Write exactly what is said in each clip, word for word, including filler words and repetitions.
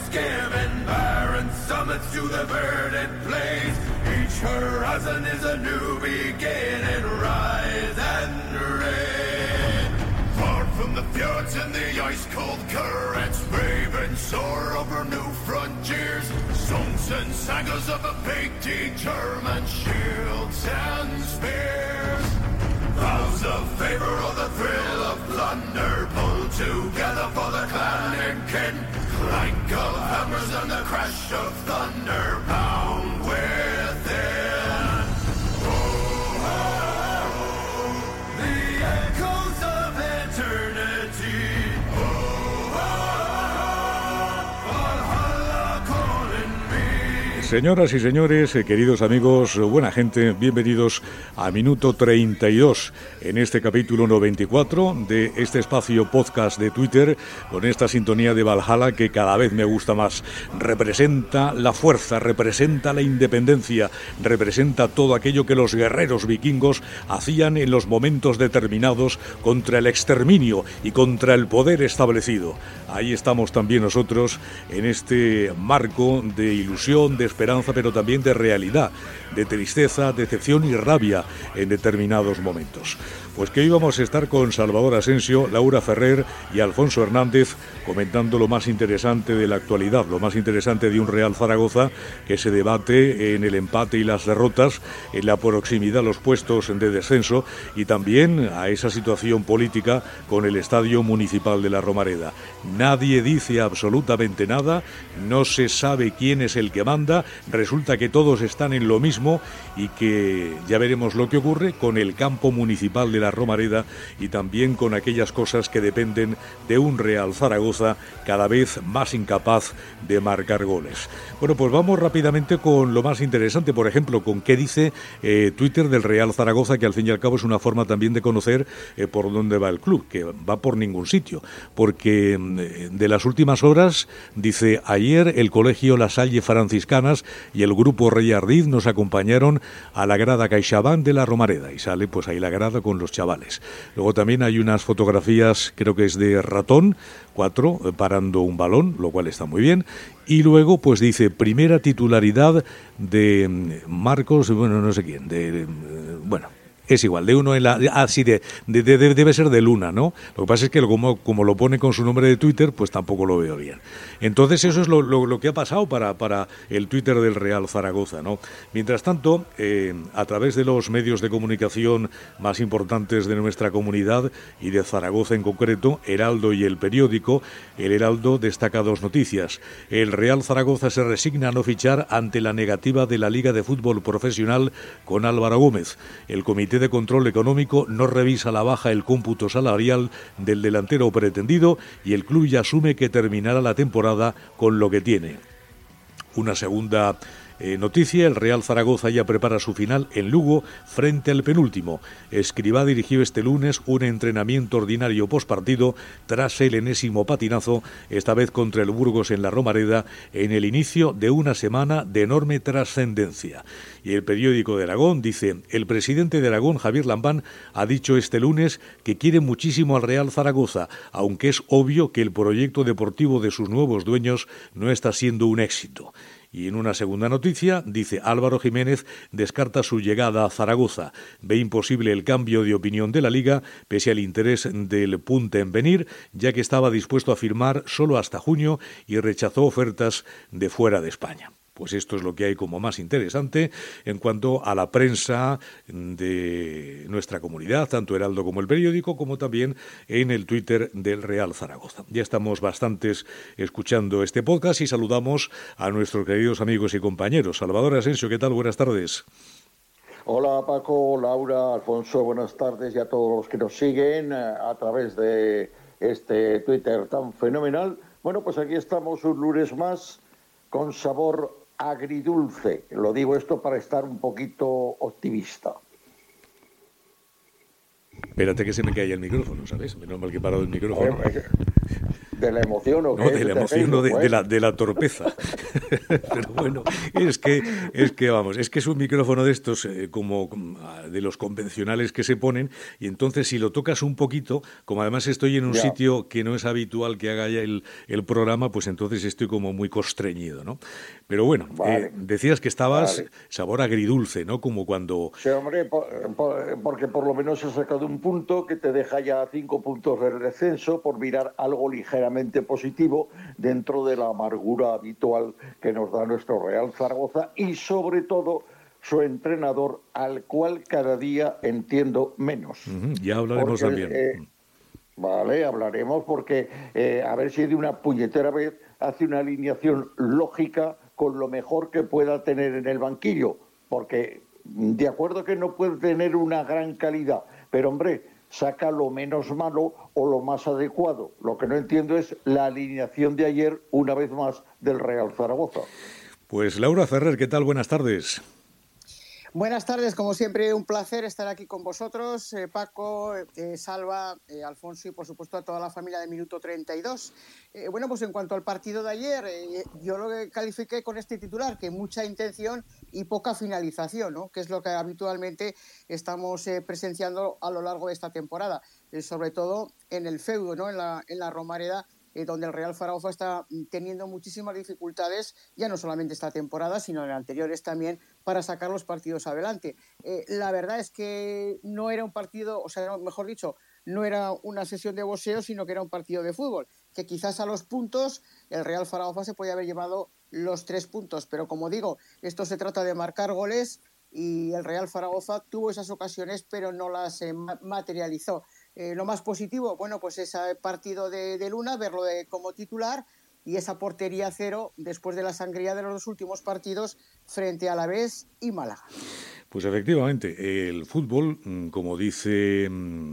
skimming barren summits to the verdant plains. Each horizon is a new beginning, rise and reign. Far from the fjords and the ice-cold currents, brave and soar over new frontiers, songs and sagas of a painted German shields and spears. Vows of favor or the thrill of plunder, pulled together for the clan and kin. Clank of hammers and the crash of thunder, pound within. Oh, oh, oh, the echoes of eternity. Oh, oh, oh, Valhalla calling me. Señoras y señores, eh, queridos amigos, buena gente, bienvenidos a Minuto treinta y dos en este capítulo noventa y cuatro de este espacio podcast de Twitter, con esta sintonía de Valhalla que cada vez me gusta más. Representa la fuerza, representa la independencia, representa todo aquello que los guerreros vikingos hacían en los momentos determinados contra el exterminio y contra el poder establecido. Ahí estamos también nosotros en este marco de ilusión, de esperanza, pero también de realidad, de tristeza, decepción y rabia en determinados momentos. Pues que hoy vamos a estar con Salvador Asensio, Laura Ferrer y Alfonso Hernández comentando lo más interesante de la actualidad, lo más interesante de un Real Zaragoza que se debate en el empate y las derrotas, en la proximidad a los puestos de descenso y también a esa situación política con el Estadio Municipal de la Romareda. Nadie dice absolutamente nada, no se sabe quién es el que manda, resulta que todos están en lo mismo y que ya veremos lo que ocurre con el campo municipal de la Romareda y también con aquellas cosas que dependen de un Real Zaragoza cada vez más incapaz de marcar goles. Bueno, pues vamos rápidamente con lo más interesante, por ejemplo, con qué dice eh, Twitter del Real Zaragoza, que al fin y al cabo es una forma también de conocer eh, por dónde va el club, que va por ningún sitio, porque eh, de las últimas horas, dice, ayer el Colegio La Salle Franciscanas y el Grupo Rey Ardiz nos acompañaron a la grada CaixaBank de la Romareda, y sale pues ahí la grada con los chavales. Luego también hay unas fotografías, creo que es de Ratón, cuatro, parando un balón, lo cual está muy bien. Y luego, pues dice, primera titularidad de Marcos, bueno, no sé quién, de, de bueno... Es igual, de uno en la... Ah, sí, de, de, de, debe ser de Luna, ¿no? Lo que pasa es que como, como lo pone con su nombre de Twitter, pues tampoco lo veo bien. Entonces eso es lo, lo, lo que ha pasado para, para el Twitter del Real Zaragoza, ¿no? Mientras tanto, eh, a través de los medios de comunicación más importantes de nuestra comunidad y de Zaragoza en concreto, Heraldo y El Periódico, el Heraldo destaca dos noticias. El Real Zaragoza se resigna a no fichar ante la negativa de la Liga de Fútbol Profesional con Álvaro Gómez. El Comité de Control Económico no revisa la baja el cómputo salarial del delantero pretendido y el club ya asume que terminará la temporada con lo que tiene. Una segunda Eh, noticia, el Real Zaragoza ya prepara su final en Lugo frente al penúltimo. Escribá dirigió este lunes un entrenamiento ordinario postpartido tras el enésimo patinazo, esta vez contra el Burgos en la Romareda, en el inicio de una semana de enorme trascendencia. Y el Periódico de Aragón dice, el presidente de Aragón, Javier Lambán, ha dicho este lunes que quiere muchísimo al Real Zaragoza, aunque es obvio que el proyecto deportivo de sus nuevos dueños no está siendo un éxito. Y en una segunda noticia, dice Álvaro Jiménez descarta su llegada a Zaragoza. Ve imposible el cambio de opinión de la Liga, pese al interés del Punta en venir, ya que estaba dispuesto a firmar solo hasta junio y rechazó ofertas de fuera de España. Pues esto es lo que hay como más interesante en cuanto a la prensa de nuestra comunidad, tanto Heraldo como El Periódico, como también en el Twitter del Real Zaragoza. Ya estamos bastantes escuchando este podcast y saludamos a nuestros queridos amigos y compañeros. Salvador Asensio, ¿qué tal? Buenas tardes. Hola Paco, Laura, Alfonso, buenas tardes y a todos los que nos siguen a través de este Twitter tan fenomenal. Bueno, pues aquí estamos un lunes más con sabor agridulce. Lo digo esto para estar un poquito optimista. Espérate que se me cae el micrófono, ¿sabes? Menos mal que he parado el micrófono. ¿De la emoción o qué? No, de la emoción, no, de, de, la, de la torpeza. Pero bueno, es que, es que, vamos, es que es un micrófono de estos, eh, como de los convencionales que se ponen, y entonces si lo tocas un poquito, como además estoy en un ya. sitio que no es habitual que haga ya el, el programa, pues entonces estoy como muy constreñido, ¿no? Pero bueno, vale. eh, decías que estabas vale. sabor agridulce, ¿no? Como cuando... Sí, hombre, por, por, porque por lo menos has sacado un punto que te deja ya cinco puntos del descenso por mirar algo ligero positivo dentro de la amargura habitual que nos da nuestro Real Zaragoza y sobre todo su entrenador, al cual cada día entiendo menos. Uh-huh. Ya hablaremos porque, también. Eh, vale, hablaremos porque eh, a ver si de una puñetera vez hace una alineación lógica con lo mejor que pueda tener en el banquillo, porque de acuerdo que no puede tener una gran calidad, pero hombre, saca lo menos malo o lo más adecuado. Lo que no entiendo es la alineación de ayer, una vez más, del Real Zaragoza. Pues Laura Ferrer, ¿qué tal? Buenas tardes. Buenas tardes, como siempre, un placer estar aquí con vosotros, eh, Paco, eh, Salva, eh, Alfonso y, por supuesto, a toda la familia de Minuto treinta y dos. Eh, bueno, pues en cuanto al partido de ayer, eh, yo lo que califiqué con este titular, que mucha intención y poca finalización, ¿no? Que es lo que habitualmente estamos eh, presenciando a lo largo de esta temporada, eh, sobre todo en el feudo, ¿no? En la, en la Romareda, Eh, donde el Real Zaragoza está teniendo muchísimas dificultades, ya no solamente esta temporada, sino en anteriores también, para sacar los partidos adelante. Eh, la verdad es que no era un partido, o sea, mejor dicho, no era una sesión de boxeo, sino que era un partido de fútbol, que quizás a los puntos el Real Zaragoza se podía haber llevado los tres puntos, pero como digo, esto se trata de marcar goles y el Real Zaragoza tuvo esas ocasiones, pero no las eh, materializó. Eh, lo más positivo, bueno, pues ese partido de, de Luna, verlo de, como titular y esa portería cero después de la sangría de los dos últimos partidos frente a Alavés y Málaga. Pues efectivamente, el fútbol, como dice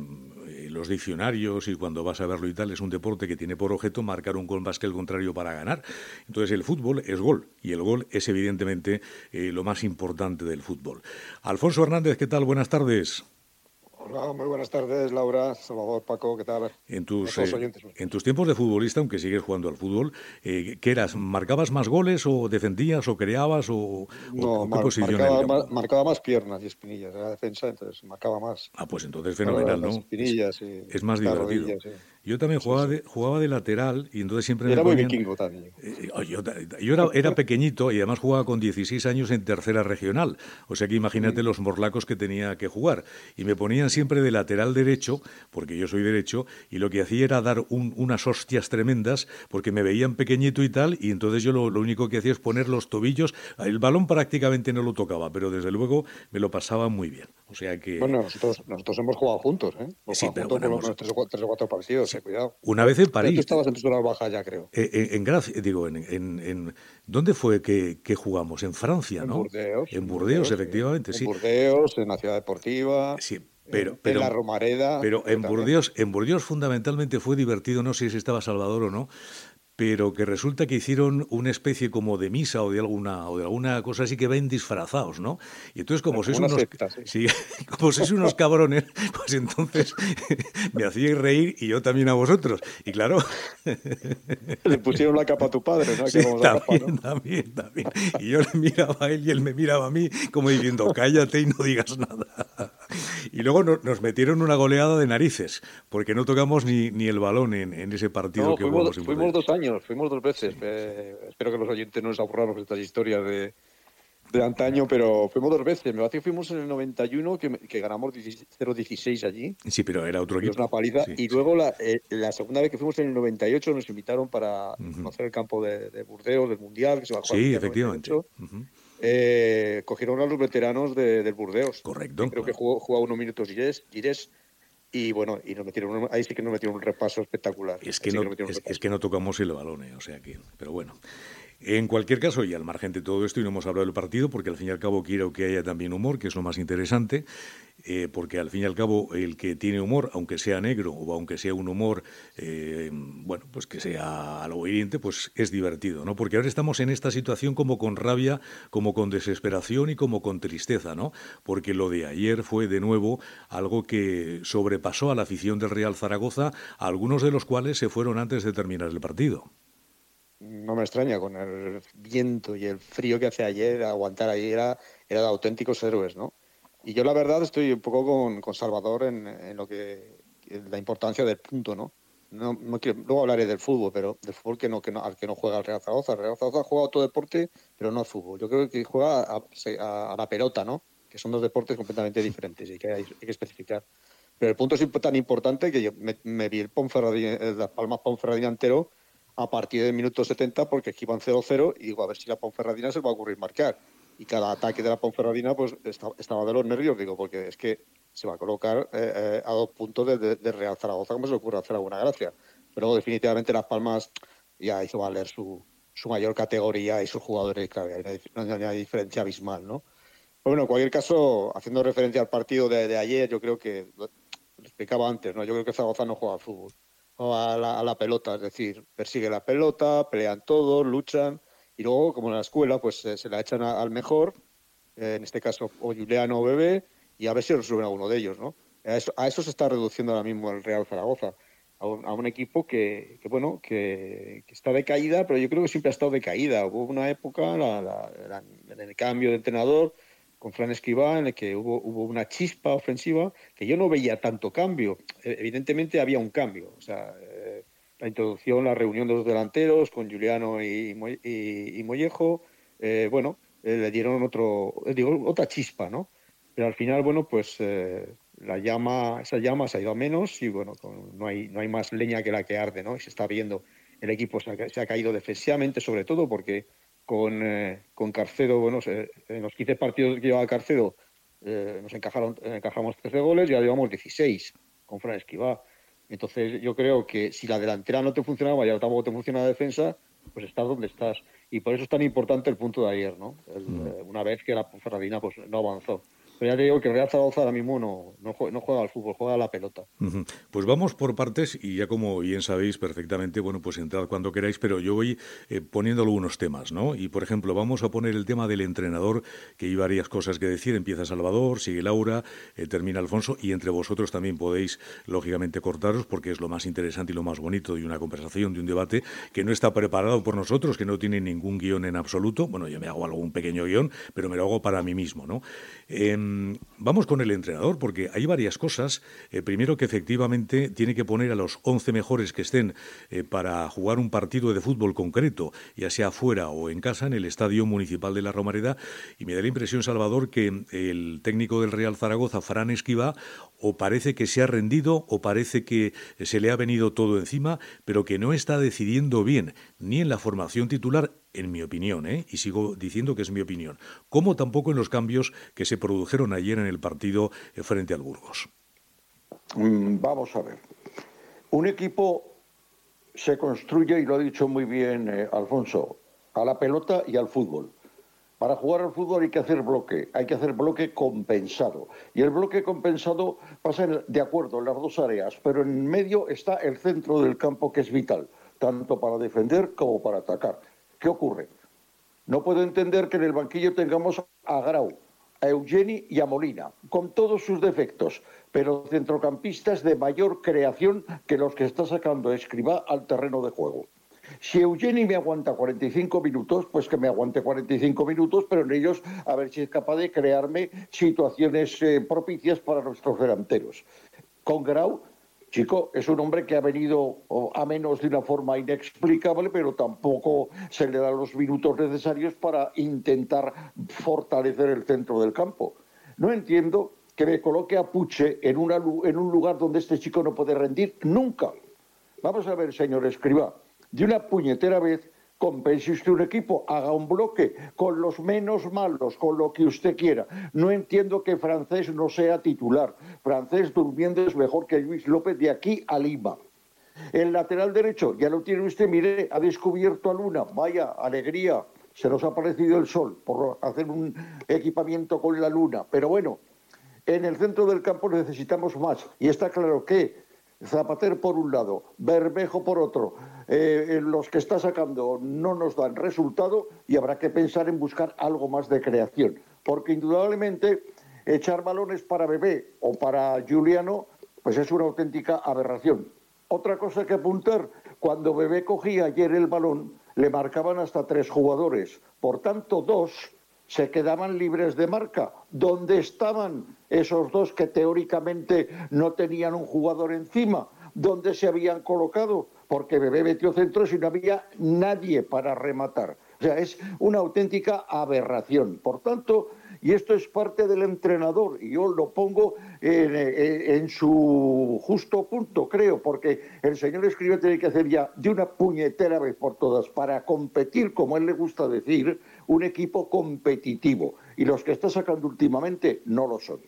los diccionarios y cuando vas a verlo y tal, es un deporte que tiene por objeto marcar un gol más que el contrario para ganar. Entonces el fútbol es gol y el gol es evidentemente eh, lo más importante del fútbol. Alfonso Hernández, ¿qué tal? Buenas tardes. Hola, muy buenas tardes, Laura, Salvador, Paco, ¿qué tal? En tus, eh, en tus tiempos de futbolista, aunque sigues jugando al fútbol, eh, ¿qué eras? ¿Marcabas más goles o defendías o creabas o, no, o mar, qué posición marcaba, en el campo? Mar, marcaba más piernas y espinillas, era defensa, entonces marcaba más. Ah, pues entonces fenomenal, ¿no? Espinillas, es, sí, es más divertido. rodillas, sí. Yo también jugaba, sí, sí. De, jugaba de lateral y entonces siempre me era ponían... muy vikingo también. Eh, yo yo era, era pequeñito y además jugaba con dieciséis años en tercera regional. O sea que imagínate sí. los morlacos que tenía que jugar. Y me ponían siempre de lateral derecho, porque yo soy derecho, y lo que hacía era dar un, unas hostias tremendas, porque me veían pequeñito y tal, y entonces yo lo, lo único que hacía es poner los tobillos. El balón prácticamente no lo tocaba, pero desde luego me lo pasaba muy bien. O sea que... Bueno, nosotros, nosotros hemos jugado juntos, ¿eh? Hemos sí, jugado pero juntos bueno, por hemos... tres, o cuatro, tres o cuatro partidos, sí. eh, cuidado. Una vez en París. Tú estabas en tus horas bajas ya, creo. Eh, en, en Gracia, digo, en, en, en... ¿Dónde fue que, que jugamos? En Francia, ¿no? En Burdeos. En Burdeos, efectivamente, sí. En Burdeos, en la Ciudad Deportiva. Sí. Pero, pero, en la Romareda. Pero en Burdeos, en Burdeos fundamentalmente fue divertido, no sé si estaba Salvador o no, pero que resulta que hicieron una especie como de misa o de alguna o de alguna cosa así que ven disfrazados, ¿no? Y entonces como sois unos secta, sí. Sí, como sois unos cabrones, pues entonces me hacíais reír y yo también a vosotros. Y claro, le pusieron la capa a tu padre, ¿no? Sí, que vamos también, a capa, ¿no? también, también. Y yo le miraba a él y él me miraba a mí como diciendo, cállate y no digas nada. Y luego no, nos metieron una goleada de narices, porque no tocamos ni, ni el balón en, en ese partido no, que fuimos, jugamos. Fuimos dos años, fuimos dos veces. Eh, espero que los oyentes no les aburramos estas historias de, de antaño, pero fuimos dos veces. Me parece que fuimos en el noventa y uno, que, que ganamos cero dieciséis allí. Sí, pero era otro equipo. Una paliza. Sí, y sí. luego la, eh, la segunda vez que fuimos en el noventa y ocho nos invitaron para uh-huh. conocer el campo de, de Burdeos, del Mundial, que se va a jugar. Sí, efectivamente. Uh-huh. Eh, cogieron a los veteranos de, del Burdeos. Correcto. Creo que jugó, jugó unos minutos Gires, Gires y bueno, y nos metieron, ahí sí que nos metieron un repaso espectacular. Es que, no, que es, es que no tocamos el balón, eh, o sea que, pero bueno. En cualquier caso, y al margen de todo esto, y no hemos hablado del partido, porque al fin y al cabo quiero que haya también humor, que es lo más interesante, eh, porque al fin y al cabo el que tiene humor, aunque sea negro o aunque sea un humor, eh, bueno, pues que sea algo hiriente, pues es divertido, ¿no? Porque ahora estamos en esta situación como con rabia, como con desesperación y como con tristeza, ¿no? Porque lo de ayer fue de nuevo algo que sobrepasó a la afición del Real Zaragoza, algunos de los cuales se fueron antes de terminar el partido. No me extraña, con el viento y el frío que hace ayer, aguantar ahí era, era de auténticos héroes, ¿no? Y yo la verdad estoy un poco con, con Salvador en, en lo que en la importancia del punto, ¿no? No, no quiero, luego hablaré del fútbol, pero del fútbol que no, que no, al que no juega el Real Zaragoza. El Real Zaragoza juega otro deporte, pero no al fútbol. Yo creo que juega a, a, a la pelota, ¿no? Que son dos deportes completamente diferentes y que hay, hay que especificar. Pero el punto es tan importante que yo me, me vi el Ponferradina, el Las Palmas Ponferradina entero a partir del minuto setenta, porque aquí iban cero cero y digo, a ver si la Ponferradina se va a ocurrir marcar. Y cada ataque de la Ponferradina pues estaba de los nervios, digo, porque es que se va a colocar eh, eh, a dos puntos de, de, de Real Zaragoza, como se le ocurre hacer alguna gracia. Pero definitivamente Las Palmas ya hizo valer su, su mayor categoría y sus jugadores, claro, hay una, una diferencia abismal, ¿no? Pero bueno, en cualquier caso, haciendo referencia al partido de, de ayer, yo creo que, lo, lo explicaba antes, ¿no? Yo creo que Zaragoza no juega al fútbol. A la, a la pelota, es decir, persigue la pelota, pelean todos, luchan y luego, como en la escuela, pues eh, se la echan a, al mejor, eh, en este caso o Juliano o Bebé, y a ver si resuelven a uno de ellos, ¿no? A eso, a eso se está reduciendo ahora mismo el Real Zaragoza, a un, a un equipo que, que bueno, que, que está de caída, pero yo creo que siempre ha estado de caída. Hubo una época, la, la, la, en el cambio de entrenador, con Fran Escribá, en el que hubo, hubo una chispa ofensiva, que yo no veía tanto cambio. Evidentemente había un cambio. O sea, eh, la introducción, la reunión de los delanteros con Juliano y, y, y Mollejo, eh, bueno, eh, le dieron otro, digo, otra chispa, ¿no? Pero al final, bueno, pues eh, la llama, esa llama se ha ido a menos y, bueno, con, no, hay, no hay más leña que la que arde, ¿no? Y se está viendo, el equipo se ha, se ha caído defensivamente, sobre todo porque Con, eh, con Carcedo, bueno, se, en los quince partidos que llevaba Carcedo eh, nos encajaron, encajamos trece goles y ahora llevamos dieciséis con Fran Escribá. Entonces yo creo que si la delantera no te funcionaba y ahora tampoco te funciona la defensa, pues estás donde estás. Y por eso es tan importante el punto de ayer, ¿no? El, mm. eh, una vez que la Ponferradina pues, no avanzó. Pero ya te digo que el Real Zaragoza ahora mismo no, no, juega, no juega al fútbol, juega a la pelota. Uh-huh. Pues vamos por partes y ya como bien sabéis perfectamente, bueno, pues entrad cuando queráis, pero yo voy eh, poniendo algunos temas, ¿no? Y por ejemplo, vamos a poner el tema del entrenador, que hay varias cosas que decir. Empieza Salvador, sigue Laura, eh, termina Alfonso y entre vosotros también podéis, lógicamente, cortaros porque es lo más interesante y lo más bonito de una conversación, de un debate que no está preparado por nosotros, que no tiene ningún guión en absoluto. Bueno, yo me hago algún pequeño guión, pero me lo hago para mí mismo, ¿no? Eh, Vamos con el entrenador, porque hay varias cosas. Eh, primero, que efectivamente tiene que poner a los once mejores que estén eh, para jugar un partido de fútbol concreto, ya sea fuera o en casa, en el Estadio Municipal de la Romareda. Y me da la impresión, Salvador, que el técnico del Real Zaragoza, Fran Escribá, o parece que se ha rendido o parece que se le ha venido todo encima, pero que no está decidiendo bien, ni en la formación titular, en mi opinión, ¿eh? y sigo diciendo que es mi opinión, como tampoco en los cambios que se produjeron ayer en el partido frente al Burgos. Vamos a ver. Un equipo se construye, y lo ha dicho muy bien eh, Alfonso, a la pelota y al fútbol. Para jugar al fútbol hay que hacer bloque, hay que hacer bloque compensado. Y el bloque compensado pasa en, de acuerdo en las dos áreas, pero en medio está el centro del campo, que es vital, tanto para defender como para atacar. ¿Qué ocurre? No puedo entender que en el banquillo tengamos a Grau, a Eugeni y a Molina, con todos sus defectos, pero centrocampistas de mayor creación que los que está sacando Escribá al terreno de juego. Si Eugeni me aguanta cuarenta y cinco minutos, pues que me aguante cuarenta y cinco minutos, pero en ellos a ver si es capaz de crearme situaciones eh, propicias para nuestros delanteros. Con Grau, chico, es un hombre que ha venido a menos de una forma inexplicable, pero tampoco se le dan los minutos necesarios para intentar fortalecer el centro del campo. No entiendo que me coloque a Puche en, una, en un lugar donde este chico no puede rendir nunca. Vamos a ver, señor Escribá, de una puñetera vez compense usted un equipo, haga un bloque con los menos malos, con lo que usted quiera. No entiendo que Francés no sea titular. Francés durmiendo es mejor que Luis López de aquí a Lima. El lateral derecho, ya lo tiene usted, mire, ha descubierto a Luna, vaya alegría, se nos ha aparecido el sol por hacer un equipamiento con la Luna, pero bueno, en el centro del campo necesitamos más, y está claro que Zapater por un lado, Bermejo por otro, eh, los que está sacando no nos dan resultado y habrá que pensar en buscar algo más de creación, porque indudablemente echar balones para Bebé o para Juliano pues es una auténtica aberración. Otra cosa que apuntar, cuando Bebé cogía ayer el balón le marcaban hasta tres jugadores, por tanto dos se quedaban libres de marca. ¿Dónde estaban esos dos que teóricamente no tenían un jugador encima? ¿Dónde se habían colocado? Porque Bebé metió centros y no había nadie para rematar. O sea, es una auténtica aberración. Por tanto, y esto es parte del entrenador, y yo lo pongo en, en, en su justo punto, creo, porque el señor Escribá tiene que hacer ya de una puñetera vez por todas para competir, como a él le gusta decir, un equipo competitivo. Y los que está sacando últimamente no lo son.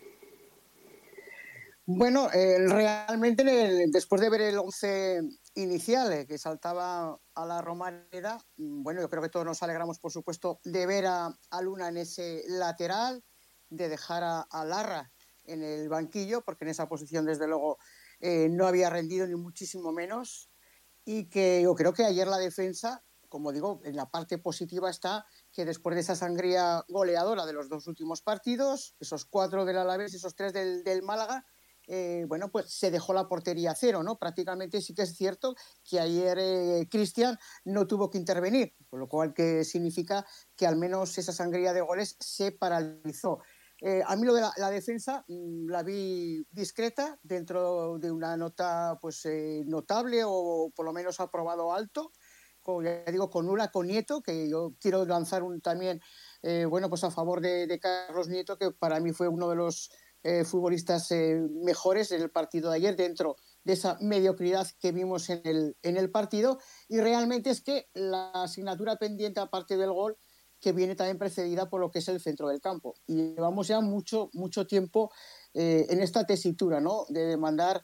Bueno, eh, realmente el, después de ver el once inicial eh, que saltaba a la Romareda, bueno, yo creo que todos nos alegramos, por supuesto, de ver a, a Luna en ese lateral, de dejar a, a Larra en el banquillo, porque en esa posición, desde luego, eh, no había rendido ni muchísimo menos, y que yo creo que ayer la defensa, como digo, en la parte positiva está que después de esa sangría goleadora de los dos últimos partidos, esos cuatro del Alavés y esos tres del, del Málaga, Eh, bueno, pues se dejó la portería a cero, ¿no? Prácticamente sí que es cierto que ayer eh, Cristian no tuvo que intervenir, con lo cual que significa que al menos esa sangría de goles se paralizó. Eh, a mí lo de la, la defensa mmm, la vi discreta, dentro de una nota pues eh, notable o por lo menos aprobado alto, con, ya digo, con Luna, con Nieto, que yo quiero lanzar un también, eh, bueno, pues a favor de, de Carlos Nieto, que para mí fue uno de los Eh, futbolistas eh, mejores en el partido de ayer, dentro de esa mediocridad que vimos en el, en el partido, y realmente es que la asignatura pendiente, aparte del gol, que viene también precedida por lo que es el centro del campo, y llevamos ya mucho, mucho tiempo eh, en esta tesitura, ¿no?, de demandar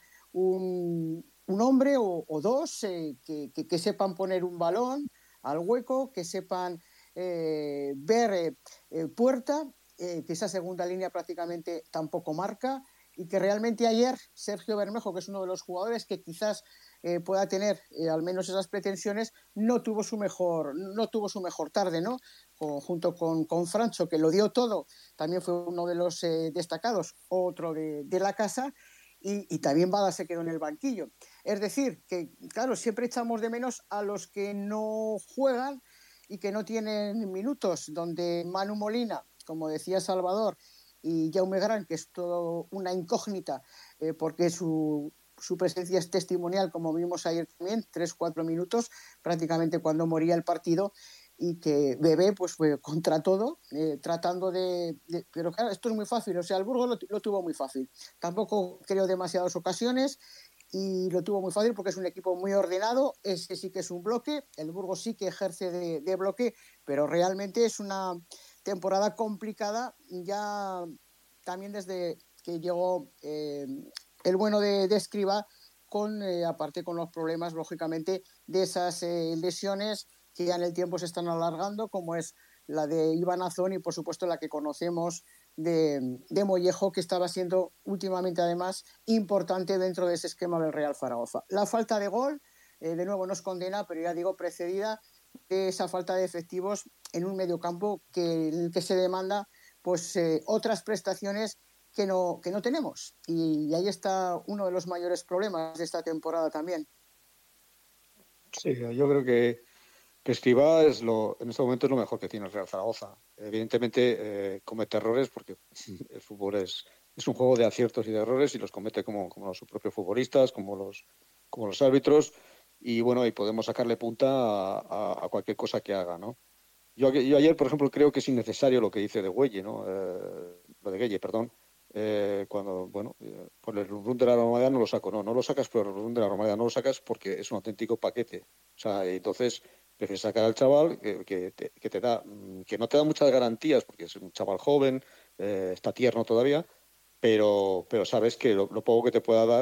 un, un hombre o, o dos eh, que, que, que sepan poner un balón al hueco, que sepan eh, ver eh, eh, puerta, Eh, que esa segunda línea prácticamente tampoco marca, y que realmente ayer Sergio Bermejo, que es uno de los jugadores que quizás eh, pueda tener eh, al menos esas pretensiones, no tuvo su mejor, no tuvo su mejor tarde, ¿no? Con, junto con, con Francho, que lo dio todo, también fue uno de los eh, destacados, otro de, de la casa, y, y también Bada se quedó en el banquillo. Es decir, que claro, siempre echamos de menos a los que no juegan y que no tienen minutos, donde Manu Molina, como decía Salvador, y Jaume Gran, que es todo una incógnita, eh, porque su, su presencia es testimonial, como vimos ayer también, tres, cuatro minutos, prácticamente cuando moría el partido, y que Bebé pues fue contra todo, eh, tratando de, de... Pero claro, esto es muy fácil, o sea, el Burgos lo, lo tuvo muy fácil. Tampoco creo demasiadas ocasiones, y lo tuvo muy fácil porque es un equipo muy ordenado, ese sí que es un bloque, el Burgos sí que ejerce de, de bloque, pero realmente es una temporada complicada, ya también desde que llegó eh, el bueno de, de Escribá, con, eh, aparte con los problemas, lógicamente, de esas eh, lesiones que ya en el tiempo se están alargando, como es la de Iván Azón y, por supuesto, la que conocemos de, de Mollejo, que estaba siendo últimamente, además, importante dentro de ese esquema del Real Zaragoza. La falta de gol, eh, de nuevo, nos condena, pero ya digo, precedida de esa falta de efectivos en un mediocampo que, en el que se demanda pues eh, otras prestaciones que no, que no tenemos, y, y ahí está uno de los mayores problemas de esta temporada también. Sí, yo creo que, que Escribá es lo, en este momento es lo mejor que tiene el Real Zaragoza. Evidentemente eh, comete errores porque el fútbol es, es un juego de aciertos y de errores, y los comete como, como los propios futbolistas, como los, como los árbitros, y bueno, y podemos sacarle punta a, a, a cualquier cosa que haga, ¿no? Yo, yo ayer, por ejemplo, creo que es innecesario lo que dice de Güelle, ¿no? Eh, lo de Gueye, perdón. Eh, cuando, bueno, eh, por el run de la Romareda no lo saco, no, no lo sacas por el run de la Romareda, no lo sacas porque es un auténtico paquete. O sea, entonces prefieres sacar al chaval que, que, te, que te da, que no te da muchas garantías porque es un chaval joven, eh, está tierno todavía, pero, pero sabes que lo, lo poco que te pueda dar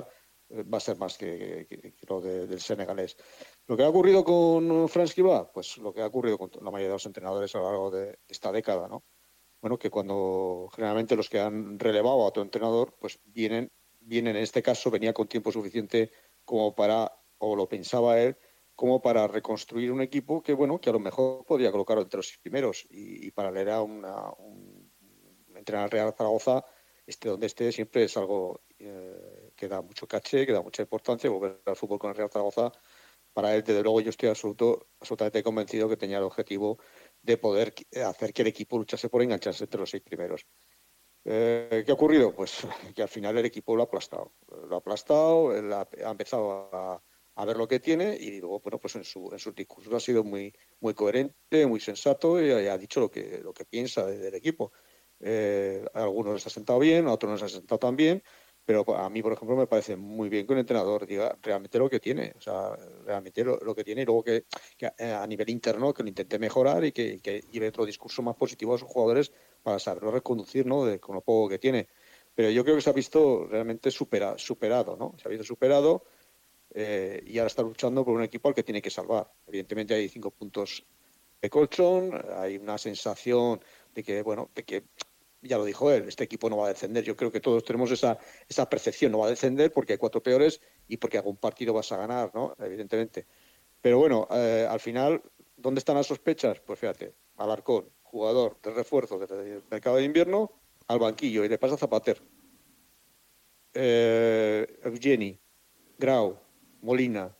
va a ser más que, que, que lo de, del senegalés. Lo que ha ocurrido con Fran Escribá, pues lo que ha ocurrido con la mayoría de los entrenadores a lo largo de esta década, ¿no? Bueno, que cuando generalmente los que han relevado a otro entrenador, pues vienen, vienen en este caso, venía con tiempo suficiente como para, o lo pensaba él, como para reconstruir un equipo que, bueno, que a lo mejor podría colocarlo entre los primeros y, y para leer a una, un, entrenar al Real Zaragoza, esté donde esté, siempre es algo eh, que da mucho caché, que da mucha importancia. Volver al fútbol con el Real Zaragoza, para él, desde luego, yo estoy absoluto, absolutamente convencido que tenía el objetivo de poder hacer que el equipo luchase por engancharse entre los seis primeros. Eh, ¿Qué ha ocurrido? Pues que al final el equipo lo ha aplastado. Lo ha aplastado, él ha, ha empezado a, a ver lo que tiene y luego, bueno, pues en su, en sus discursos ha sido muy, muy coherente, muy sensato y ha dicho lo que, lo que piensa del equipo. Eh, a algunos les ha sentado bien, a otros no les ha sentado tan bien, pero a mí, por ejemplo, me parece muy bien que un entrenador diga realmente lo que tiene, o sea, realmente lo, lo que tiene y luego que, que a nivel interno que lo intente mejorar y que, que lleve otro discurso más positivo a sus jugadores para saberlo reconducir, ¿no?, de, con lo poco que tiene. Pero yo creo que se ha visto realmente supera, superado, ¿no? Se ha visto superado eh, y ahora está luchando por un equipo al que tiene que salvar. Evidentemente hay cinco puntos de colchón, hay una sensación de que, bueno, de que ya lo dijo él, este equipo no va a descender. Yo creo que todos tenemos esa, esa percepción, no va a descender porque hay cuatro peores y porque algún partido vas a ganar, ¿no? Evidentemente. Pero bueno, eh, al final, ¿dónde están las sospechas? Pues fíjate, Alarcón, jugador de refuerzo del mercado de invierno, al banquillo y le pasa a Zapater. Eh, Eugeni, Grau, Molina,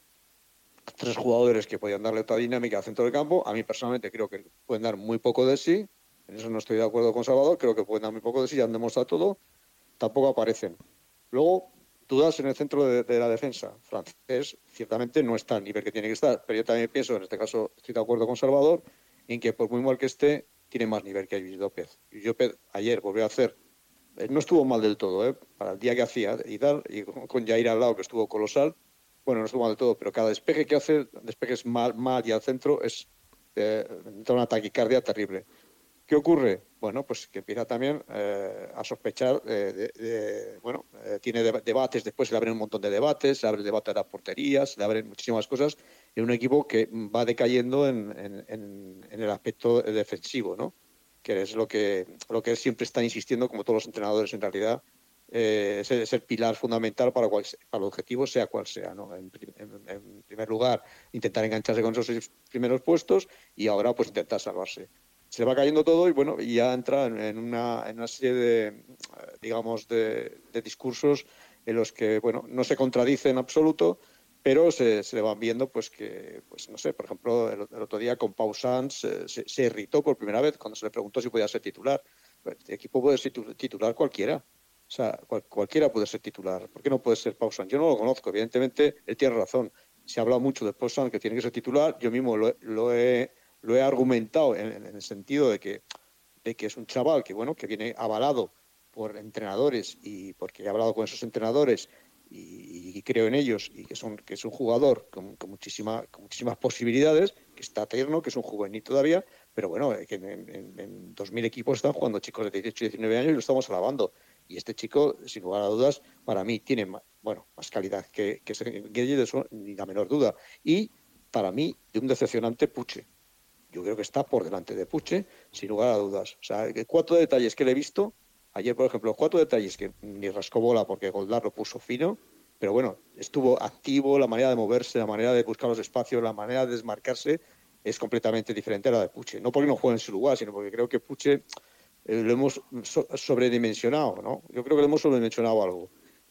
tres jugadores que podían darle otra dinámica al centro del campo. A mí personalmente creo que pueden dar muy poco de sí. En eso no estoy de acuerdo con Salvador, creo que pueden dar muy poco de sí, ya han demostrado todo, tampoco aparecen. Luego, dudas en el centro de, de la defensa. Francés ciertamente no está al nivel que tiene que estar, pero yo también pienso, en este caso estoy de acuerdo con Salvador, en que por muy mal que esté, tiene más nivel que Luis López. Luis López ayer volvió a hacer, eh, no estuvo mal del todo, ¿eh? Para el día que hacía y tal, y con Jair al lado que estuvo colosal, bueno, no estuvo mal del todo, pero cada despeje que hace, despejes mal, mal y al centro, es eh, una taquicardia terrible. ¿Qué ocurre? Bueno, pues que empieza también eh, a sospechar, eh, de, de, bueno, eh, tiene de, debates, después se le abren un montón de debates, se abre el debate de las porterías, se le abren muchísimas cosas, en un equipo que va decayendo en, en, en el aspecto defensivo, ¿no? Que es lo que, lo que él siempre está insistiendo, como todos los entrenadores en realidad, eh, es, el, es el pilar fundamental para, cual, para el objetivo, sea cual sea, ¿no? En, en, en primer lugar, intentar engancharse con esos seis primeros puestos y ahora pues intentar salvarse. Se le va cayendo todo y bueno, y ya entra en una, en una serie de, digamos, de, de discursos en los que, bueno, no se contradice en absoluto, pero se, se le van viendo, pues que, pues no sé, por ejemplo, el, el otro día con Pau Sanz eh, se, se irritó por primera vez cuando se le preguntó si podía ser titular. El equipo puede ser titular cualquiera. O sea, cual, cualquiera puede ser titular. ¿Por qué no puede ser Pau Sanz? Yo no lo conozco, evidentemente, él tiene razón. Se ha hablado mucho de Pau Sanz, que tiene que ser titular. Yo mismo lo, lo he... Lo he argumentado en, en el sentido de que, de que es un chaval que, bueno, que viene avalado por entrenadores y porque he hablado con esos entrenadores y, y creo en ellos y que, son, que es un jugador con, con, muchísima, con muchísimas posibilidades, que está tierno, que es un juvenil todavía, pero bueno, que en, en, en dos mil equipos están jugando chicos de dieciocho y diecinueve años y lo estamos alabando. Y este chico, sin lugar a dudas, para mí tiene más, bueno, más calidad que, que Gueye, de eso ni la menor duda. Y para mí, de un decepcionante Puche. Yo creo que está por delante de Puche, sin lugar a dudas. O sea, cuatro detalles que le he visto, ayer, por ejemplo, cuatro detalles que ni rascó bola porque Goldar lo puso fino, pero bueno, estuvo activo, la manera de moverse, la manera de buscar los espacios, la manera de desmarcarse es completamente diferente a la de Puche. No porque no juegue en su lugar, sino porque creo que Puche eh, lo hemos so- sobredimensionado, ¿no? Yo creo que lo hemos sobredimensionado algo.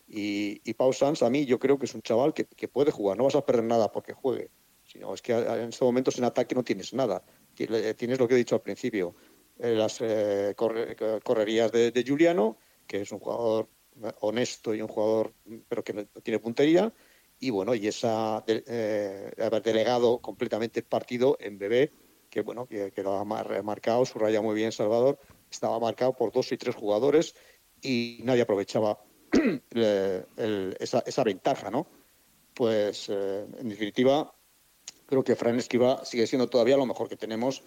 Y, y Pau Sanz, a mí, yo creo que es un chaval que, que puede jugar, no vas a perder nada porque juegue. Sino es que en estos momentos en ataque no tienes nada. Tienes lo que he dicho al principio, las eh, corre, correrías de, de Giuliano, que es un jugador honesto y un jugador, pero que no tiene puntería, y bueno, y esa de, eh, haber delegado completamente el partido en Bebé, que bueno, que, que lo ha marcado, subraya muy bien Salvador, estaba marcado por dos y tres jugadores y nadie aprovechaba el, el, esa, esa ventaja, ¿no? Pues eh, en definitiva creo que Fran Escribá sigue siendo todavía lo mejor que tenemos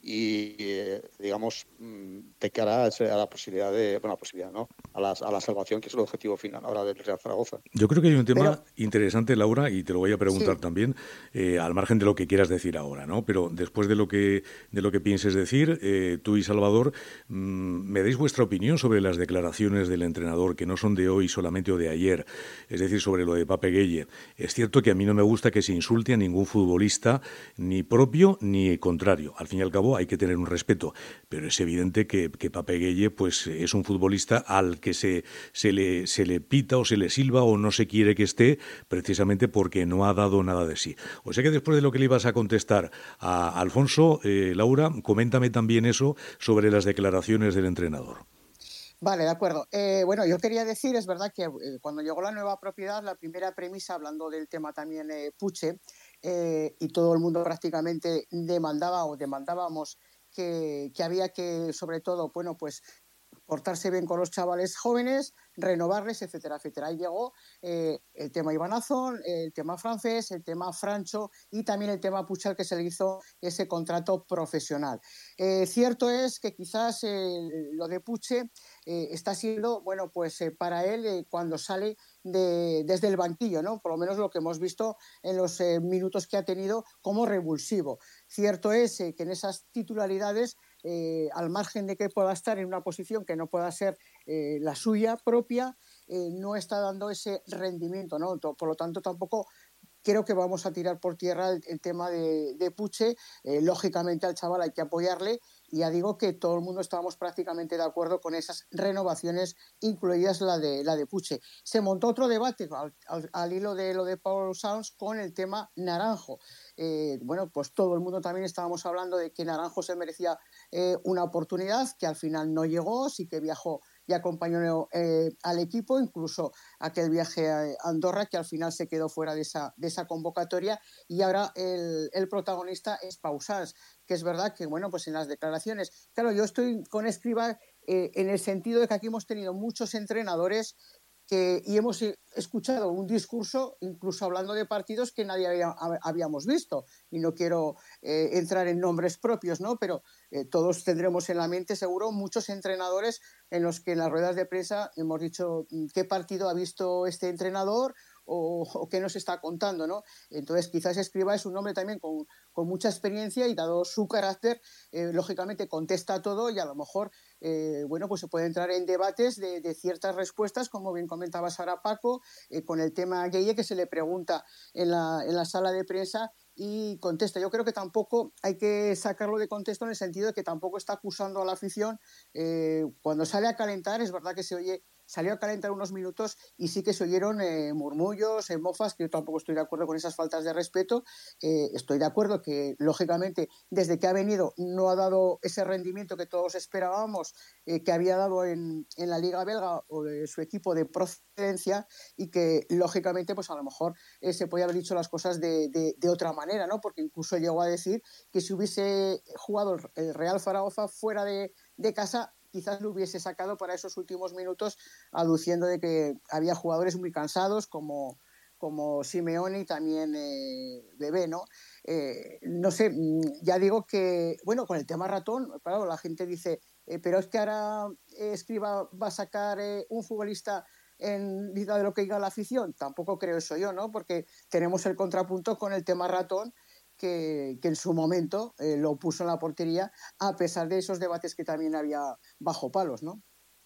y eh, digamos de cara a, ese, a la posibilidad de, bueno, la posibilidad, ¿no? A la, a la salvación, que es el objetivo final ahora del Real Zaragoza. Yo creo que hay un tema Pero, interesante, Laura, y te lo voy a preguntar sí, también, eh, al margen de lo que quieras decir ahora, ¿no? Pero después de lo que de lo que pienses decir, eh, tú y Salvador, mmm, me deis vuestra opinión sobre las declaraciones del entrenador, que no son de hoy solamente o de ayer, es decir, sobre lo de Pape Gueye. Es cierto que a mí no me gusta que se insulte a ningún futbolista, ni propio ni contrario. Al fin y al cabo hay que tener un respeto, pero es evidente que, que Pape Gueye pues, es un futbolista al que se, se, le, se le pita o se le silba o no se quiere que esté, precisamente porque no ha dado nada de sí. O sea que después de lo que le ibas a contestar a Alfonso, eh, Laura, coméntame también eso sobre las declaraciones del entrenador. Vale, de acuerdo. Eh, bueno, yo quería decir, es verdad que eh, cuando llegó la nueva propiedad, la primera premisa, hablando del tema también eh, Puche, eh, y todo el mundo prácticamente demandaba o demandábamos que, que había que, sobre todo, bueno, pues portarse bien con los chavales jóvenes, renovarles, etcétera, etcétera. Ahí llegó eh, el tema Iván Azón, el tema francés, el tema Francho y también el tema Puche, al que se le hizo ese contrato profesional. Eh, cierto es que quizás eh, lo de Puche eh, está siendo, bueno, pues eh, para él eh, cuando sale de, desde el banquillo, ¿no? Por lo menos lo que hemos visto en los eh, minutos que ha tenido como revulsivo. Cierto es eh, que en esas titularidades, eh, al margen de que pueda estar en una posición que no pueda ser eh, la suya propia, eh, no está dando ese rendimiento, ¿no? Por lo tanto, tampoco creo que vamos a tirar por tierra el, el tema de, de Puche. Eh, lógicamente al chaval hay que apoyarle y ya digo que todo el mundo estábamos prácticamente de acuerdo con esas renovaciones, incluidas la de, la de Puche. Se montó otro debate al, al, al hilo de lo de Paul Sanz con el tema Naranjo. Eh, bueno, pues todo el mundo también estábamos hablando de que Naranjo se merecía eh, una oportunidad, que al final no llegó, sí que viajó y acompañó eh, al equipo, incluso aquel viaje a Andorra, que al final se quedó fuera de esa, de esa convocatoria, y ahora el, el protagonista es Pau Sanz, que es verdad que, bueno, pues en las declaraciones, claro, yo estoy con Escribá eh, en el sentido de que aquí hemos tenido muchos entrenadores que, y hemos escuchado un discurso incluso hablando de partidos que nadie había, habíamos visto, y no quiero eh, entrar en nombres propios, ¿no? Pero eh, todos tendremos en la mente seguro muchos entrenadores en los que en las ruedas de prensa hemos dicho qué partido ha visto este entrenador o, o qué nos está contando, ¿no? Entonces quizás Escribá es un hombre también con, con mucha experiencia y dado su carácter, eh, lógicamente contesta todo y a lo mejor eh, bueno, pues se puede entrar en debates de, de ciertas respuestas, como bien comentaba Sara Paco, eh, con el tema Gueye, que se le pregunta en la, en la sala de prensa y contesta. Yo creo que tampoco hay que sacarlo de contexto en el sentido de que tampoco está acusando a la afición. Eh, cuando sale a calentar, es verdad que se oye, salió a calentar unos minutos y sí que se oyeron eh, murmullos, eh, mofas, que yo tampoco estoy de acuerdo con esas faltas de respeto. Eh, estoy de acuerdo que, lógicamente, desde que ha venido no ha dado ese rendimiento que todos esperábamos eh, que había dado en, en la Liga Belga o de su equipo de procedencia, y que, lógicamente, pues a lo mejor eh, se podía haber dicho las cosas de, de, de otra manera, ¿no? Porque incluso llegó a decir que si hubiese jugado el Real Zaragoza fuera de, de casa, quizás lo hubiese sacado para esos últimos minutos, aduciendo de que había jugadores muy cansados como, como Simeone y también eh, Bebé, ¿no? Eh, no sé, ya digo que, bueno, con el tema ratón, claro, la gente dice, eh, pero es que ahora eh, Escribá va a sacar eh, un futbolista en vida de lo que diga la afición. Tampoco creo eso yo, ¿no? Porque tenemos el contrapunto con el tema ratón, Que, que en su momento eh, lo puso en la portería, a pesar de esos debates que también había bajo palos, ¿no?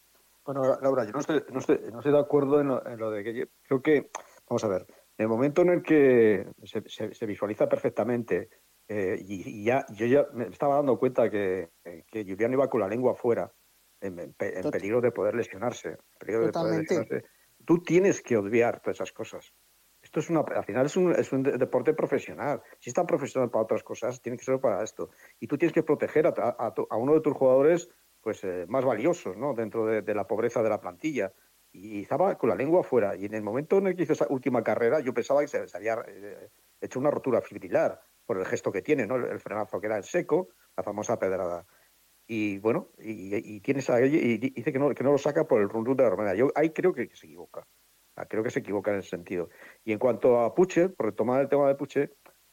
Bueno, Laura, yo no estoy, no estoy, no estoy de acuerdo en lo, en lo de que... Creo que, vamos a ver, en el momento en el que se, se, se visualiza perfectamente, eh, y, y ya yo ya me estaba dando cuenta que, que Julián iba con la lengua afuera, en, en, en peligro de poder lesionarse, en peligro Totalmente. de poder lesionarse. Tú tienes que obviar todas esas cosas. Esto es una, al final es un, es un deporte profesional. Si es tan profesional para otras cosas, tiene que ser para esto. Y tú tienes que proteger a, a, a uno de tus jugadores pues eh, más valiosos, ¿no? Dentro de, de la pobreza de la plantilla. Y estaba con la lengua afuera. Y en el momento en el que hizo esa última carrera, yo pensaba que se, se había eh, hecho una rotura fibrilar por el gesto que tiene, ¿no? El, el frenazo que era en seco, la famosa pedrada. Y bueno, y, y tienes a ella y dice que no, que no lo saca por el run run de la Romareda. Yo ahí creo que se equivoca. Creo que se equivoca en ese sentido. Y en cuanto a Puche, por retomar el tema de Puche,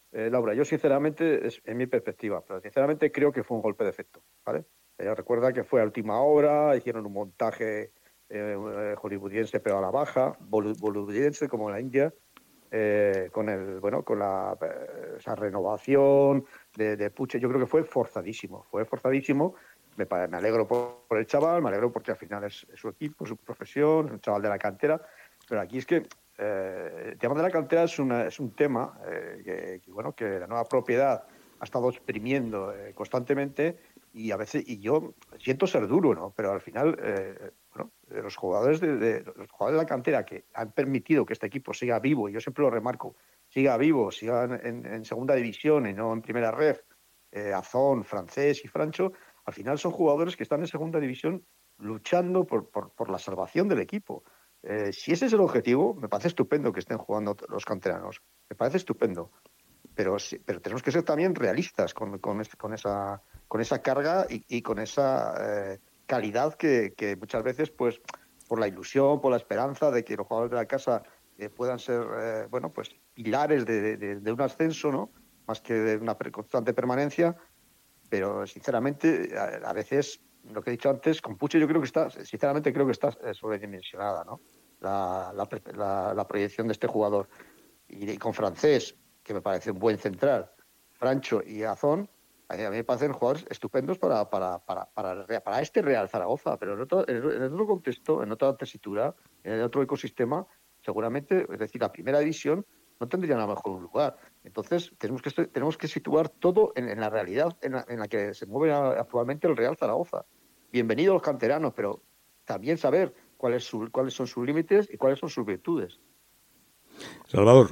eh, Laura, yo sinceramente, es en mi perspectiva, pero sinceramente creo que fue un golpe de efecto, ¿vale? Eh, recuerda que fue a última hora, hicieron un montaje eh, hollywoodiense pero a la baja, bollywoodiense como en la India, eh, con el bueno con la eh, esa renovación de, de Puche. Yo creo que fue forzadísimo, fue forzadísimo. Me, me alegro por, por el chaval, me alegro porque al final es, es su equipo, su profesión, es un chaval de la cantera, pero aquí es que eh, el tema de la cantera es, una, es un tema eh, que, que, bueno, que la nueva propiedad ha estado exprimiendo eh, constantemente. Y a veces, y yo siento ser duro, ¿no? Pero al final, eh, bueno, los jugadores de, de los jugadores de la cantera que han permitido que este equipo siga vivo, y yo siempre lo remarco, siga vivo, siga en, en segunda división y no en primera ref, eh, Azón, Francés y Francho, al final son jugadores que están en segunda división luchando por, por, por la salvación del equipo. Eh, si ese es el objetivo, me parece estupendo que estén jugando los canteranos, me parece estupendo. Pero, pero tenemos que ser también realistas con, con, con, esa, con esa carga y, y con esa eh, calidad que, que muchas veces, pues, por la ilusión, por la esperanza de que los jugadores de la casa eh, puedan ser, eh, bueno, pues, pilares de, de, de un ascenso, ¿no? Más que de una constante permanencia. Pero, sinceramente, a, a veces, lo que he dicho antes, con Puche yo creo que está, sinceramente, creo que está sobredimensionada, ¿no? La, la, la, la proyección de este jugador. Y, y con Francés, que me parece un buen central, Francho y Azón, a mí me parecen jugadores estupendos para, para, para, para, para este Real Zaragoza, pero en otro, en otro contexto, en otra tesitura, en otro ecosistema, seguramente, es decir, la primera división no tendrían a lo mejor un lugar. Entonces, tenemos que, tenemos que situar todo en, en la realidad en la, en la que se mueve actualmente el Real Zaragoza. Bienvenidos los canteranos, pero también saber cuáles, su, cuáles son sus límites y cuáles son sus virtudes. Salvador.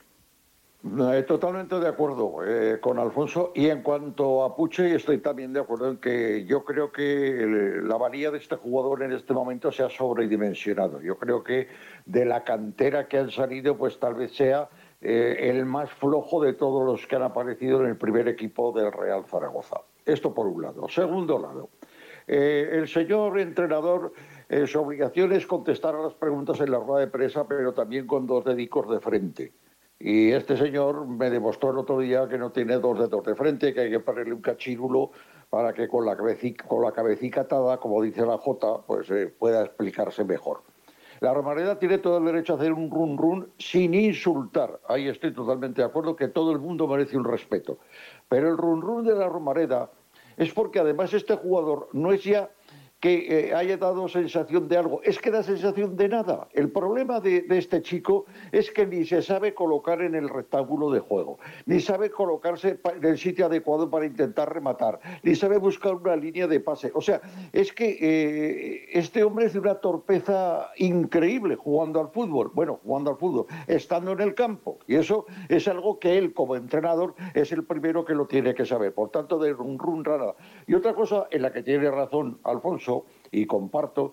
Totalmente de acuerdo eh, con Alfonso, y en cuanto a Puche estoy también de acuerdo en que yo creo que el, la valía de este jugador en este momento se ha sobredimensionado. Yo creo que de la cantera que han salido, pues tal vez sea eh, el más flojo de todos los que han aparecido en el primer equipo del Real Zaragoza. Esto por un lado. Segundo lado, eh, el señor entrenador, eh, su obligación es contestar a las preguntas en la rueda de prensa, pero también con dos dedicos de frente. Y este señor me demostró el otro día que no tiene dos dedos de frente, que hay que ponerle un cachirulo para que con la cabecica, con la cabecica atada, como dice la Jota, pues eh, pueda explicarse mejor. La Romareda tiene todo el derecho a hacer un run run sin insultar. Ahí estoy totalmente de acuerdo, que todo el mundo merece un respeto. Pero el run run de la Romareda es porque además este jugador no es ya que eh, haya dado sensación de algo, es que da sensación de nada. El problema de, de este chico es que ni se sabe colocar en el rectángulo de juego, ni sabe colocarse en el sitio adecuado para intentar rematar, ni sabe buscar una línea de pase. O sea, es que eh, este hombre es de una torpeza increíble jugando al fútbol. Bueno, jugando al fútbol, estando en el campo. Y eso es algo que él, como entrenador, es el primero que lo tiene que saber. Por tanto, de run run rara. Y otra cosa en la que tiene razón Alfonso, y comparto,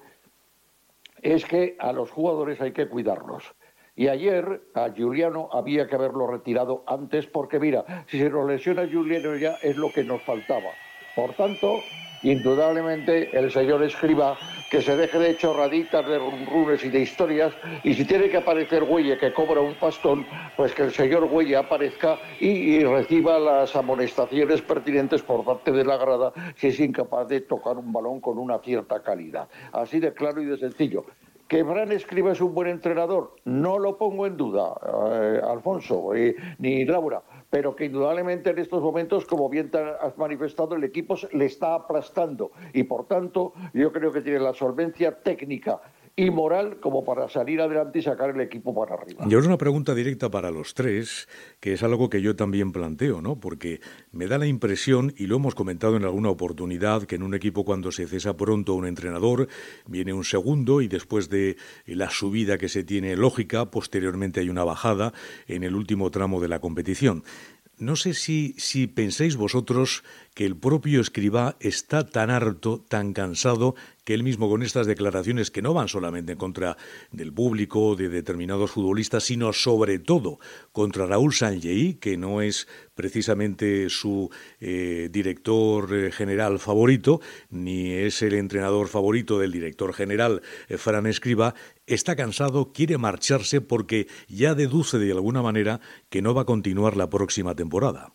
es que a los jugadores hay que cuidarlos. Y ayer a Giuliano había que haberlo retirado antes, porque mira, si se nos lesiona Giuliano ya es lo que nos faltaba. Por tanto, indudablemente el señor Escribá, que se deje de chorraditas, de rumrunes y de historias, y si tiene que aparecer Güelle, que cobra un pastón, pues que el señor Güelle aparezca y, y reciba las amonestaciones pertinentes por parte de la grada si es incapaz de tocar un balón con una cierta calidad. Así de claro y de sencillo. ¿Que Fran Escribá es un buen entrenador? No lo pongo en duda, eh, Alfonso, eh, ni Laura, pero que indudablemente en estos momentos, como bien te has manifestado, el equipo le está aplastando y, por tanto, yo creo que tiene la solvencia técnica y moral como para salir adelante y sacar el equipo para arriba. Yo es una pregunta directa para los tres, que es algo que yo también planteo, ¿no? Porque me da la impresión, y lo hemos comentado en alguna oportunidad, que en un equipo cuando se cesa pronto un entrenador, viene un segundo y después de la subida que se tiene lógica, posteriormente hay una bajada en el último tramo de la competición. No sé si, si pensáis vosotros que el propio Escribá está tan harto, tan cansado, que él mismo con estas declaraciones que no van solamente en contra del público, de determinados futbolistas, sino sobre todo contra Raúl Sanllehy, que no es precisamente su eh, director eh, general favorito, ni es el entrenador favorito del director general eh, Fran Escribá, está cansado, quiere marcharse porque ya deduce de alguna manera que no va a continuar la próxima temporada.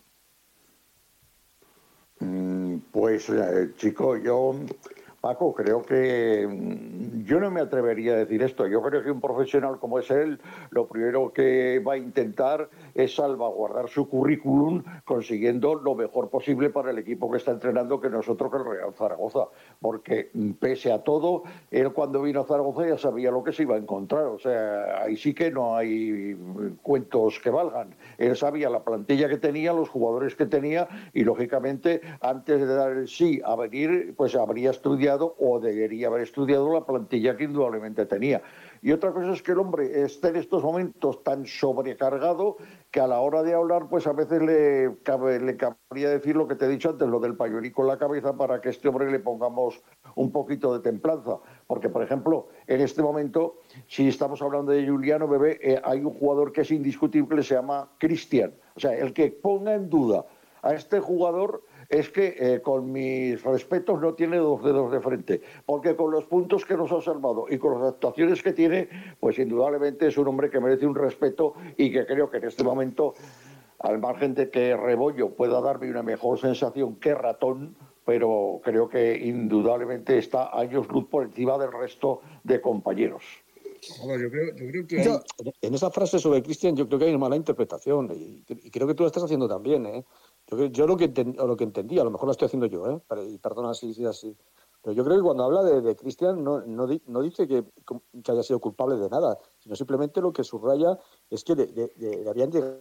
Pues, eh, chico, yo, Paco, creo que yo no me atrevería a decir esto. Yo creo que un profesional como es él, lo primero que va a intentar es salvaguardar su currículum consiguiendo lo mejor posible para el equipo que está entrenando, que nosotros, que el Real Zaragoza. Porque, pese a todo, él cuando vino a Zaragoza ya sabía lo que se iba a encontrar. O sea, ahí sí que no hay cuentos que valgan. Él sabía la plantilla que tenía, los jugadores que tenía y, lógicamente, antes de dar el sí a venir, pues habría estudiado o debería haber estudiado la plantilla que indudablemente tenía. Y otra cosa es que el hombre está en estos momentos tan sobrecargado que a la hora de hablar, pues a veces le, cabe, le cabría decir lo que te he dicho antes, lo del pañuelico en la cabeza, para que a este hombre le pongamos un poquito de templanza. Porque, por ejemplo, en este momento, si estamos hablando de Juliano Bebé, eh, hay un jugador que es indiscutible, se llama Cristian. O sea, el que ponga en duda a este jugador es que, eh, con mis respetos, no tiene dos dedos de frente, porque con los puntos que nos ha salvado y con las actuaciones que tiene, pues indudablemente es un hombre que merece un respeto y que creo que en este momento, al margen de que Rebollo pueda darme una mejor sensación que Ratón, pero creo que indudablemente está años luz por encima del resto de compañeros. Bueno, yo creo, yo creo que hay, en esa frase sobre Cristian, yo creo que hay una mala interpretación y, y creo que tú la estás haciendo también, ¿eh? Yo, yo lo, que enten, lo que entendí, a lo mejor lo estoy haciendo yo, ¿eh? Y perdona si es así, pero yo creo que cuando habla de, de Cristian no, no, di, no dice que, que haya sido culpable de nada, sino simplemente lo que subraya es que le de, de, de habían llegado.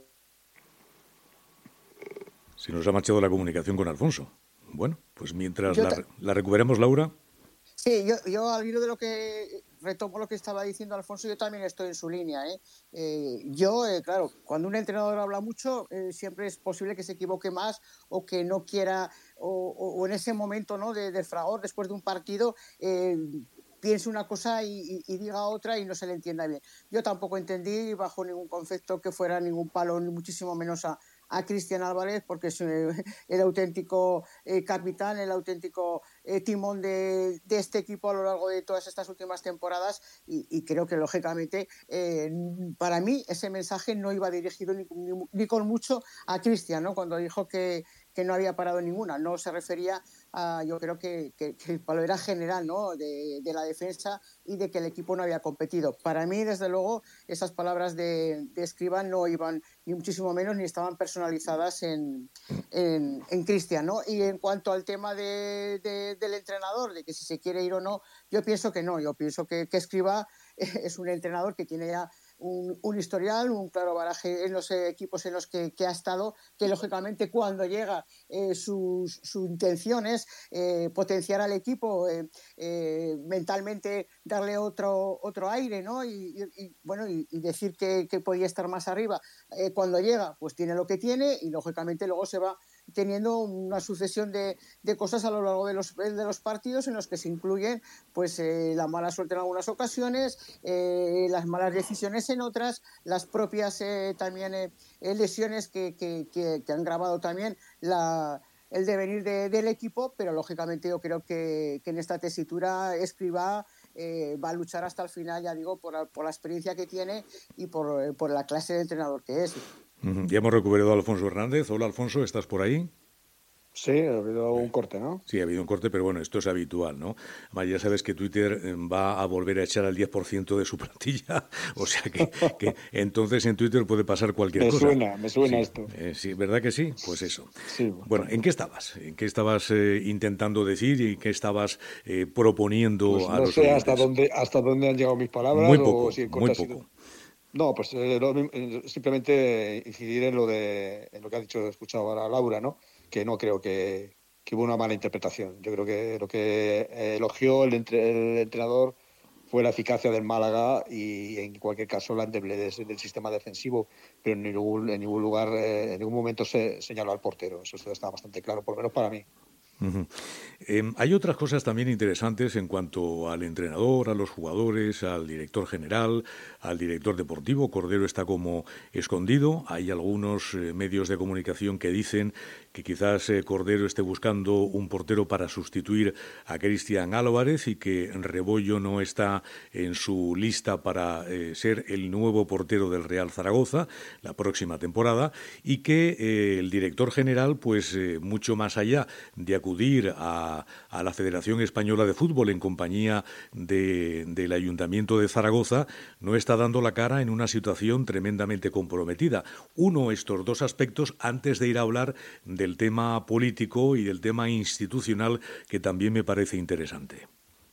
Si nos ha marchado la comunicación con Alfonso. Bueno, pues mientras la, la recuperemos, Laura. Sí, yo, yo al hilo de lo que retomo lo que estaba diciendo Alfonso, yo también estoy en su línea, ¿eh? Eh, yo, eh, claro, cuando un entrenador habla mucho, eh, siempre es posible que se equivoque más o que no quiera, o, o, o en ese momento, ¿no?, de, de fragor, después de un partido, eh, piense una cosa y, y, y diga otra y no se le entienda bien. Yo tampoco entendí bajo ningún concepto que fuera ningún palo, ni muchísimo menos a, a Cristian Álvarez, porque es eh, el auténtico eh, capitán, el auténtico eh, timón de, de este equipo a lo largo de todas estas últimas temporadas y, y creo que lógicamente eh, para mí ese mensaje no iba dirigido ni, ni, ni con mucho a Cristian, ¿no?, cuando dijo que, que no había parado ninguna, no se refería a, yo creo que, que, que el palo era general, ¿no?, de, de la defensa y de que el equipo no había competido. Para mí, desde luego, esas palabras de, de Escribá no iban ni muchísimo menos ni estaban personalizadas en, en, en Cristian, ¿no? Y en cuanto al tema de, de, del entrenador, de que si se quiere ir o no, yo pienso que no, yo pienso que, que Escribá es un entrenador que tiene ya Un, un historial, un claro baraje en los equipos en los que, que ha estado, que lógicamente cuando llega eh, su, su intención es eh, potenciar al equipo, eh, eh, mentalmente darle otro, otro aire, ¿no? Y, y, y bueno, y, y decir que, que podía estar más arriba. Eh, cuando llega, pues tiene lo que tiene y lógicamente luego se va teniendo una sucesión de, de cosas a lo largo de los, de los partidos en los que se incluyen pues eh, la mala suerte en algunas ocasiones, eh, las malas decisiones en otras, las propias eh, también eh, lesiones que, que, que, que han grabado también la, el devenir de, del equipo, pero lógicamente yo creo que, que en esta tesitura Escribá eh, va a luchar hasta el final, ya digo, por, por la experiencia que tiene y por, por la clase de entrenador que es. Ya hemos recuperado a Alfonso Hernández. Hola, Alfonso, ¿estás por ahí? Sí, ha habido un corte, ¿no? Sí, ha habido un corte, pero bueno, esto es habitual, ¿no? Además, ya sabes que Twitter va a volver a echar al diez por ciento de su plantilla, o sea que, que entonces en Twitter puede pasar cualquier me cosa. Me suena, me suena sí, esto. Eh, sí, ¿verdad que sí? Pues eso. Sí, bueno, ¿en qué estabas? ¿En qué estabas eh, intentando decir y qué estabas eh, proponiendo pues a no los sé oyentes? hasta dónde, hasta dónde han llegado mis palabras. Muy poco, o si el muy corte poco. Ha sido... No, pues eh, lo, simplemente incidir en lo de en lo que ha dicho, he escuchado ahora Laura, ¿no? Que no creo que, que hubo una mala interpretación. Yo creo que lo que elogió el, entre, el entrenador fue la eficacia del Málaga y en cualquier caso la endeblez del sistema defensivo, pero en ningún, en ningún lugar, eh, en ningún momento se señaló al portero. Eso está bastante claro, por lo menos para mí. Uh-huh. Eh, hay otras cosas también interesantes en cuanto al entrenador, a los jugadores, al director general, al director deportivo. Cordero está como escondido. Hay algunos eh, medios de comunicación que dicen que quizás eh, Cordero esté buscando un portero para sustituir a Cristian Álvarez y que Rebollo no está en su lista para eh, ser el nuevo portero del Real Zaragoza la próxima temporada, y que eh, el director general, pues eh, mucho más allá de acudir a, a la Federación Española de Fútbol en compañía de, del Ayuntamiento de Zaragoza, no está dando la cara en una situación tremendamente comprometida. Uno, estos dos aspectos antes de ir a hablar del tema político y del tema institucional, que también me parece interesante.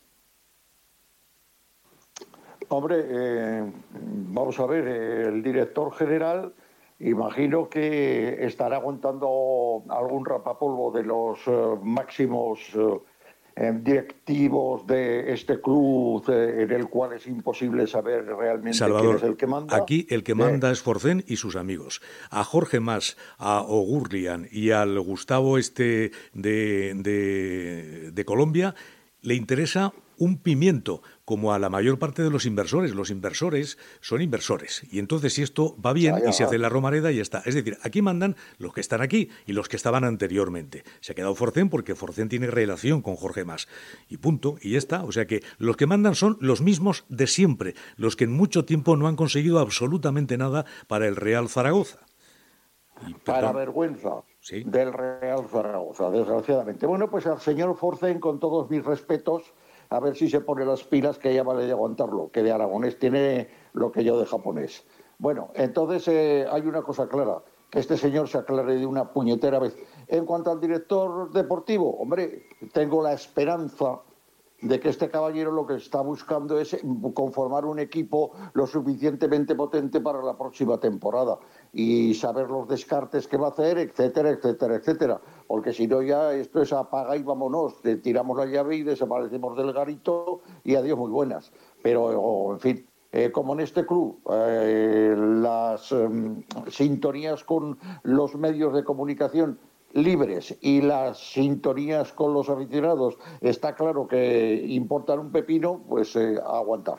Hombre, eh, vamos a ver, eh, el director general imagino que estará aguantando algún rapapolvo de los eh, máximos eh, directivos de este club, eh, en el cual es imposible saber realmente Salvador, quién es el que manda. Aquí el que manda eh. es Forcén y sus amigos. A Jorge Mas, a Ogurlian y al Gustavo este de, de, de Colombia le interesa un pimiento, como a la mayor parte de los inversores. Los inversores son inversores. Y entonces, si esto va bien, ya, ya, y se hace la Romareda, y ya está. Es decir, aquí mandan los que están aquí y los que estaban anteriormente. Se ha quedado Forcén porque Forcén tiene relación con Jorge Mas. Y punto, y ya está. O sea que los que mandan son los mismos de siempre, los que en mucho tiempo no han conseguido absolutamente nada para el Real Zaragoza. Y, para vergüenza ¿sí? del Real Zaragoza, desgraciadamente. Bueno, pues al señor Forcén, con todos mis respetos, a ver si se pone las pilas, que ya vale de aguantarlo, que de aragonés tiene lo que yo de japonés. Bueno, entonces eh, hay una cosa clara, que este señor se aclare de una puñetera vez. En cuanto al director deportivo, hombre, tengo la esperanza de que este caballero lo que está buscando es conformar un equipo lo suficientemente potente para la próxima temporada y saber los descartes que va a hacer, etcétera, etcétera, etcétera. Porque si no, ya esto es apaga y vámonos, tiramos la llave y desaparecemos del garito y adiós, muy buenas. Pero, en fin, eh, como en este club, eh, las eh, sintonías con los medios de comunicación libres y las sintonías con los aficionados, está claro que importan un pepino, pues eh, a aguantar.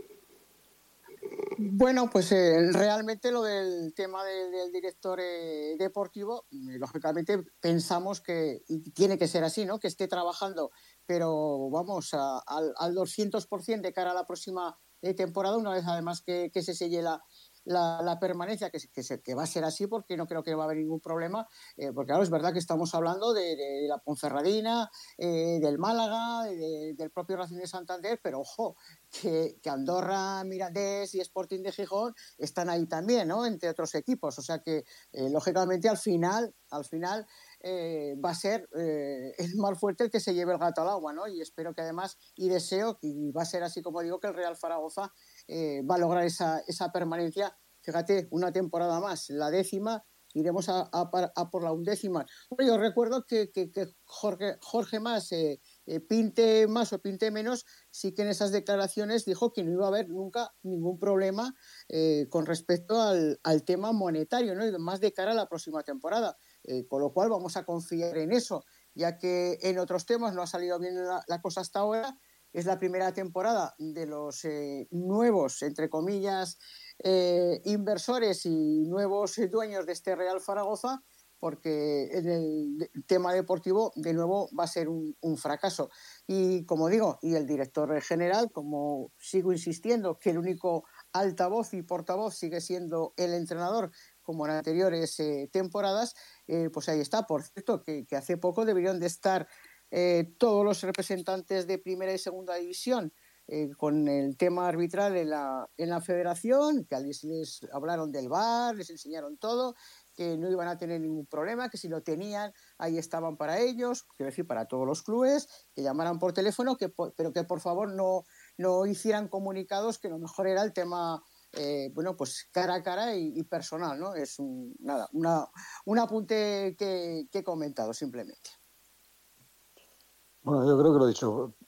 Bueno, pues eh, realmente lo del tema de, del director eh, deportivo, eh, lógicamente pensamos que, y tiene que ser así, ¿no? Que esté trabajando, pero vamos, a, al, al doscientos por ciento de cara a la próxima eh, temporada, una vez además que, que se selle la La, la permanencia, que, que, se, que va a ser así, porque no creo que va a haber ningún problema, eh, porque claro, es verdad que estamos hablando de, de, de la Ponferradina, eh, del Málaga, de, del propio Racing de Santander, pero ojo, que, que Andorra, Mirandés y Sporting de Gijón están ahí también, ¿no? Entre otros equipos, o sea que eh, lógicamente al final, al final eh, va a ser eh, el más fuerte el que se lleve el gato al agua, ¿no? Y espero que además, y deseo, y va a ser así como digo, que el Real Zaragoza Eh, va a lograr esa, esa permanencia. Fíjate, una temporada más, la décima, iremos a, a, a por la undécima. Bueno, yo recuerdo que, que, que Jorge, Jorge Mas, eh, eh, pinte más o pinte menos, sí que en esas declaraciones dijo que no iba a haber nunca ningún problema eh, con respecto al, al tema monetario, ¿no? Y más de cara a la próxima temporada. Eh, con lo cual vamos a confiar en eso, ya que en otros temas no ha salido bien la, la cosa hasta ahora. Es la primera temporada de los eh, nuevos, entre comillas, eh, inversores y nuevos dueños de este Real Zaragoza, porque en el tema deportivo, de nuevo, va a ser un, un fracaso. Y, como digo, y el director general, como sigo insistiendo, que el único altavoz y portavoz sigue siendo el entrenador, como en anteriores eh, temporadas, eh, pues ahí está. Por cierto, que, que hace poco deberían de estar Eh, todos los representantes de primera y segunda división eh, con el tema arbitral en la, en la federación, que les, les hablaron del V A R, les enseñaron todo, que no iban a tener ningún problema, que si lo tenían, ahí estaban para ellos, quiero decir, para todos los clubes, que llamaran por teléfono, que, pero que por favor no, no hicieran comunicados, que lo mejor era el tema, eh, bueno, pues cara a cara y, y personal, ¿no? Es un, nada, una, un apunte que, que he comentado simplemente. Bueno, yo creo que lo he dicho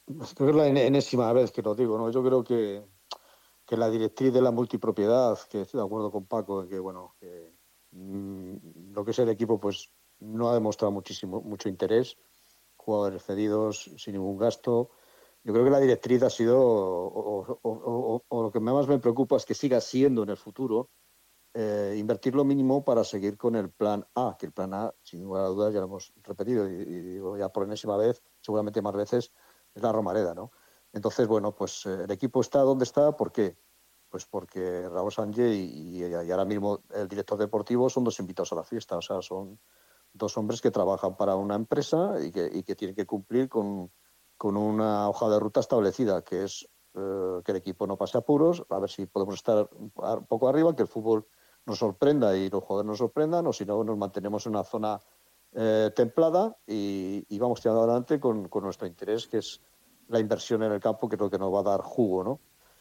creo que es la enésima vez que lo digo, ¿no? Yo creo que, que la directriz de la multipropiedad, que estoy de acuerdo con Paco, en que, bueno, que mmm, lo que es el equipo, pues no ha demostrado muchísimo, mucho interés, jugadores cedidos sin ningún gasto. Yo creo que la directriz ha sido, o, o, o, o, o lo que más me preocupa es que siga siendo en el futuro, eh, invertir lo mínimo para seguir con el plan A, que el plan A, sin lugar a dudas, ya lo hemos repetido y, y digo ya por enésima vez, seguramente más veces, es la Romareda, ¿no? Entonces, bueno, pues eh, el equipo está donde está, ¿por qué? Pues porque Raúl Sánchez y, y, y ahora mismo el director deportivo son dos invitados a la fiesta, o sea, son dos hombres que trabajan para una empresa y que, y que tienen que cumplir con, con una hoja de ruta establecida, que es eh, que el equipo no pase apuros, a ver si podemos estar un poco arriba, que el fútbol nos sorprenda y los jugadores nos sorprendan, o si no, nos mantenemos en una zona eh, templada y, y vamos tirando adelante con, con nuestro interés, que es la inversión en el campo, que es lo que nos va a dar jugo, ¿no?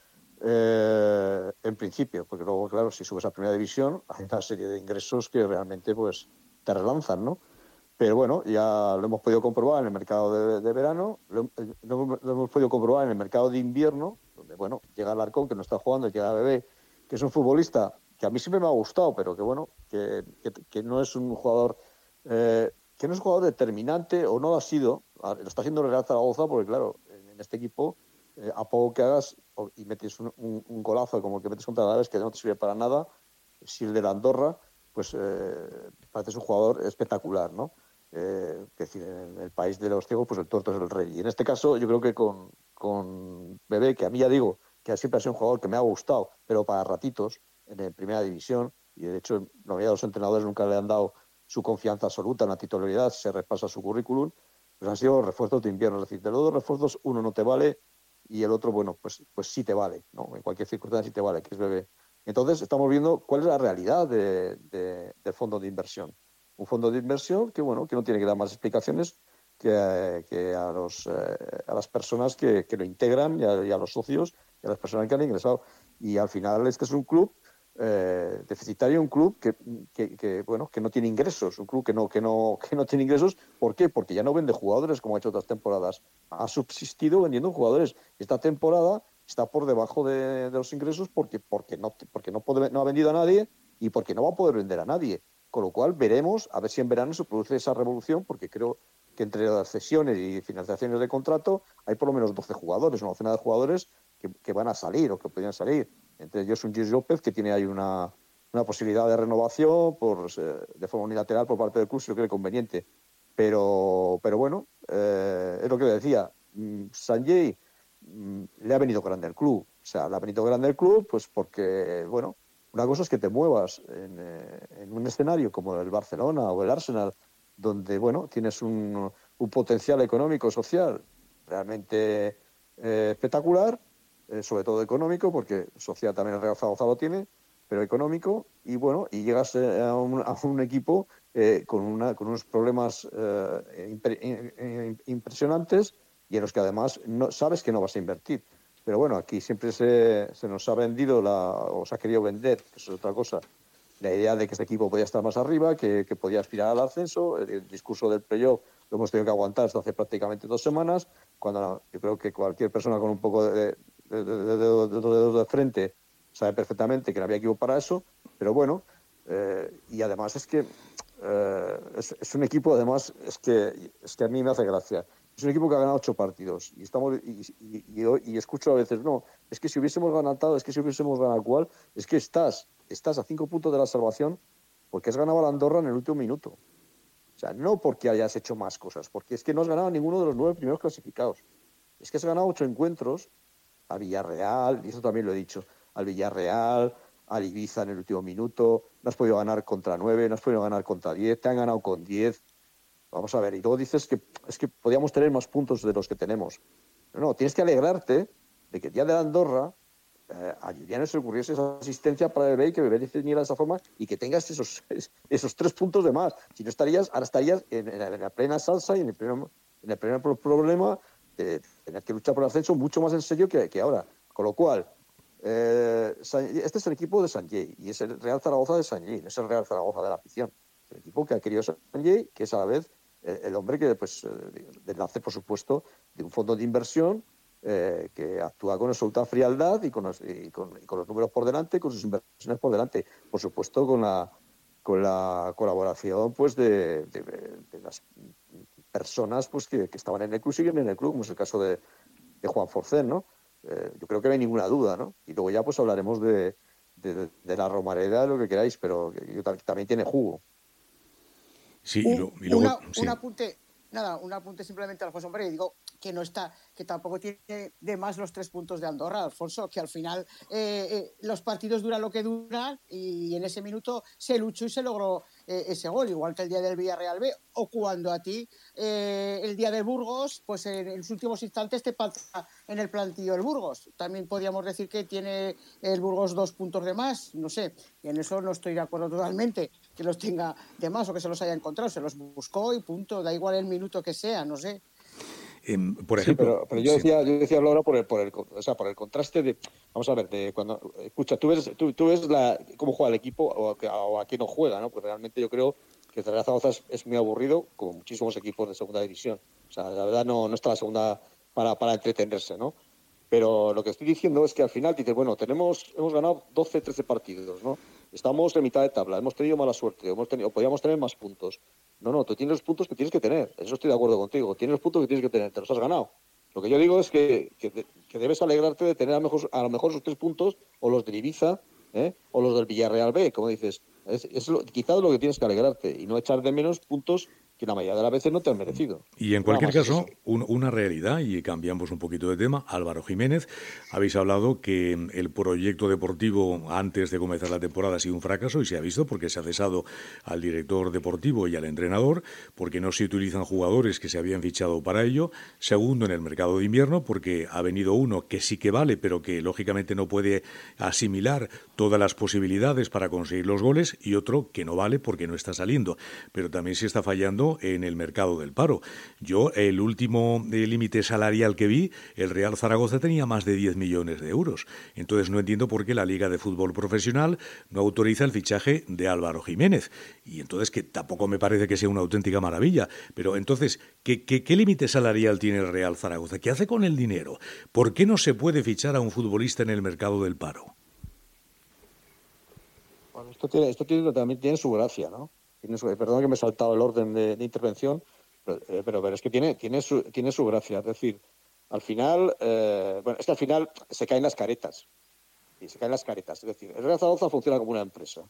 Eh, en principio, porque luego, claro, si subes a primera división, hay una serie de ingresos que realmente pues te relanzan, ¿no? Pero bueno, ya lo hemos podido comprobar en el mercado de, de verano, lo, lo, lo hemos podido comprobar en el mercado de invierno, donde, bueno, llega Alarcón, que no está jugando, llega Bebé, que es un futbolista que a mí siempre me ha gustado, pero que, bueno, que, que, que no es un jugador eh, que no es un jugador determinante, o no lo ha sido, lo está haciendo el Real Zaragoza, porque, claro, en, en este equipo, eh, a poco que hagas y metes un, un, un golazo como el que metes contra Alaves, que no te sirve para nada, si el de la Andorra, pues eh, parece un jugador espectacular, ¿no? Eh, es decir, en el país de los ciegos, pues el tuerto es el rey. Y en este caso, yo creo que con, con Bebé, que a mí ya digo que siempre ha sido un jugador que me ha gustado, pero para ratitos, en la primera división, y de hecho, la mayoría de los entrenadores nunca le han dado su confianza absoluta en la titularidad, se repasa su currículum, pues han sido refuerzos de invierno. Es decir, de los dos refuerzos, uno no te vale y el otro, bueno, pues, pues sí te vale, ¿no? En cualquier circunstancia sí te vale, que es Bebé. Entonces, estamos viendo cuál es la realidad de, de, del fondo de inversión. Un fondo de inversión que, bueno, que no tiene que dar más explicaciones que, eh, que a, los, eh, a las personas que, que lo integran y a, y a los socios y a las personas que han ingresado. Y al final este es un club eh, deficitario, un club que, que, que, bueno, que no tiene ingresos, un club que no, que, no, que no tiene ingresos. ¿Por qué? Porque ya no vende jugadores como ha hecho otras temporadas. Ha subsistido vendiendo jugadores. Esta temporada está por debajo de, de los ingresos porque, porque, no, porque no, puede, no ha vendido a nadie y porque no va a poder vender a nadie. Con lo cual veremos a ver si en verano se produce esa revolución, porque creo que entre las cesiones y financiaciones de contrato hay por lo menos doce jugadores, una docena de jugadores que, que van a salir o que podrían salir. Entre ellos un Gis López, que tiene ahí una, una posibilidad de renovación por, de forma unilateral por parte del club, si lo cree conveniente. Pero, pero bueno, eh, es lo que decía, Sanjay le ha venido grande al club. O sea, le ha venido grande al club pues porque, bueno, una cosa es que te muevas en, eh, en un escenario como el Barcelona o el Arsenal, donde, bueno, tienes un, un potencial económico, social realmente eh, espectacular, eh, sobre todo económico, porque social también el Real Zaragoza lo tiene, pero económico, y bueno, y llegas eh, a, un, a un equipo eh, con, una, con unos problemas eh, impre, eh, impresionantes y en los que además no, sabes que no vas a invertir. Pero bueno, aquí siempre se, se nos ha vendido, la, o se ha querido vender, que es otra cosa, la idea de que este equipo podía estar más arriba, que, que podía aspirar al ascenso. El, el discurso del playoff lo hemos tenido que aguantar hasta hace prácticamente dos semanas, cuando yo creo que cualquier persona con un poco de, de, de, de, de, de, de, de frente sabe perfectamente que no había equipo para eso, pero bueno, eh, y además es que eh, es, es un equipo, además, es que, es que a mí me hace gracia. Es un equipo que ha ganado ocho partidos y estamos y, y, y, y escucho a veces, no, es que si hubiésemos ganado, es que si hubiésemos ganado cuál, es que estás, estás a cinco puntos de la salvación porque has ganado a la Andorra en el último minuto. O sea, no porque hayas hecho más cosas, porque es que no has ganado a ninguno de los nueve primeros clasificados. Es que has ganado ocho encuentros a Villarreal, y eso también lo he dicho, al Villarreal, al Ibiza en el último minuto, no has podido ganar contra nueve, no has podido ganar contra diez, te han ganado con diez. Vamos a ver, y luego dices que es que podíamos tener más puntos de los que tenemos. No, no, tienes que alegrarte de que el día de la Andorra eh, a Julián se le ocurriese esa asistencia para el Bebé y que Bebé decidiera de esa forma y que tengas esos, esos tres puntos de más. Si no estarías, ahora estarías en, en, la, en la plena salsa y en el primer, en el primer problema de tener que luchar por el ascenso mucho más en serio que, que ahora. Con lo cual, eh, este es el equipo de Sanjay y es el Real Zaragoza de Sanjay, no es el Real Zaragoza de la afición. Es el equipo que ha querido Sanjay, que es a la vez el, el hombre que, pues, de nace, por supuesto, de un fondo de inversión eh, que actúa con absoluta frialdad y con, los, y, con, y con los números por delante, con sus inversiones por delante. Por supuesto, con la, con la colaboración pues de, de, de las personas pues que, que estaban en el club y siguen en el club, como es el caso de, de Juan Forcén, ¿no? Eh, yo creo que no hay ninguna duda, ¿no? Y luego ya pues hablaremos de, de, de la Romareda, lo que queráis, pero yo, también tiene jugo. Sí, un, y, lo, y luego, una, sí. un apunte, nada, un apunte simplemente, Alfonso, hombre, digo que no está, que tampoco tiene de más los tres puntos de Andorra, Alfonso, que al final eh, eh, los partidos duran lo que duran y en ese minuto se luchó y se logró eh, ese gol, igual que el día del Villarreal B, o cuando a ti eh, el día de Burgos, pues en, en los últimos instantes te pasa en el plantillo el Burgos. También podríamos decir que tiene el Burgos dos puntos de más, no sé, y en eso no estoy de acuerdo totalmente, que los tenga de más o que se los haya encontrado, se los buscó y punto, da igual el minuto que sea, no sé. Eh, por ejemplo, sí, pero, pero yo decía, sí. yo decía ahora por el, por el, o sea, por el contraste de, vamos a ver, de cuando, escucha, tú ves, tú, tú ves la, cómo juega el equipo o a, o a qué no juega, ¿no? Porque realmente yo creo que el Real Zaragoza es, es muy aburrido, como muchísimos equipos de segunda división. O sea, la verdad no, no está la segunda para, para entretenerse, ¿no? Pero lo que estoy diciendo es que al final dices, bueno, tenemos, hemos ganado doce, trece partidos, ¿no? Estamos en mitad de tabla, hemos tenido mala suerte, hemos tenido, podríamos tener más puntos. No, no, tú tienes los puntos que tienes que tener, eso estoy de acuerdo contigo, tienes los puntos que tienes que tener, te los has ganado. Lo que yo digo es que, que, que debes alegrarte de tener a lo mejor, a lo mejor esos tres puntos, o los de Ibiza, ¿eh? o los del Villarreal B, como dices. Es, es lo, quizás lo que tienes que alegrarte y no echar de menos puntos que la mayoría de las veces no te han merecido. Y en cualquier caso, un, una realidad, y cambiamos un poquito de tema, Álvaro Jiménez, habéis hablado que el proyecto deportivo antes de comenzar la temporada ha sido un fracaso y se ha visto porque se ha cesado al director deportivo y al entrenador, porque no se utilizan jugadores que se habían fichado para ello. Segundo, en el mercado de invierno, porque ha venido uno que sí que vale, pero que lógicamente no puede asimilar todas las posibilidades para conseguir los goles, y otro que no vale porque no está saliendo. Pero también se está fallando en el mercado del paro. Yo, el último límite salarial que vi, el Real Zaragoza tenía más de diez millones de euros. Entonces no entiendo por qué la Liga de Fútbol Profesional no autoriza el fichaje de Álvaro Jiménez. Y entonces, que tampoco me parece que sea una auténtica maravilla. Pero entonces, ¿qué, qué, qué límite salarial tiene el Real Zaragoza? ¿Qué hace con el dinero? ¿Por qué no se puede fichar a un futbolista en el mercado del paro? Bueno, esto tiene, esto tiene, también tiene su gracia, ¿no? Tiene su, perdón que me he saltado el orden de, de intervención, pero, eh, pero, pero es que tiene, tiene, su, tiene su gracia. Es decir, al final, eh, bueno, es que al final se caen las caretas. Y se caen las caretas. Es decir, el Real Zaragoza funciona como una empresa.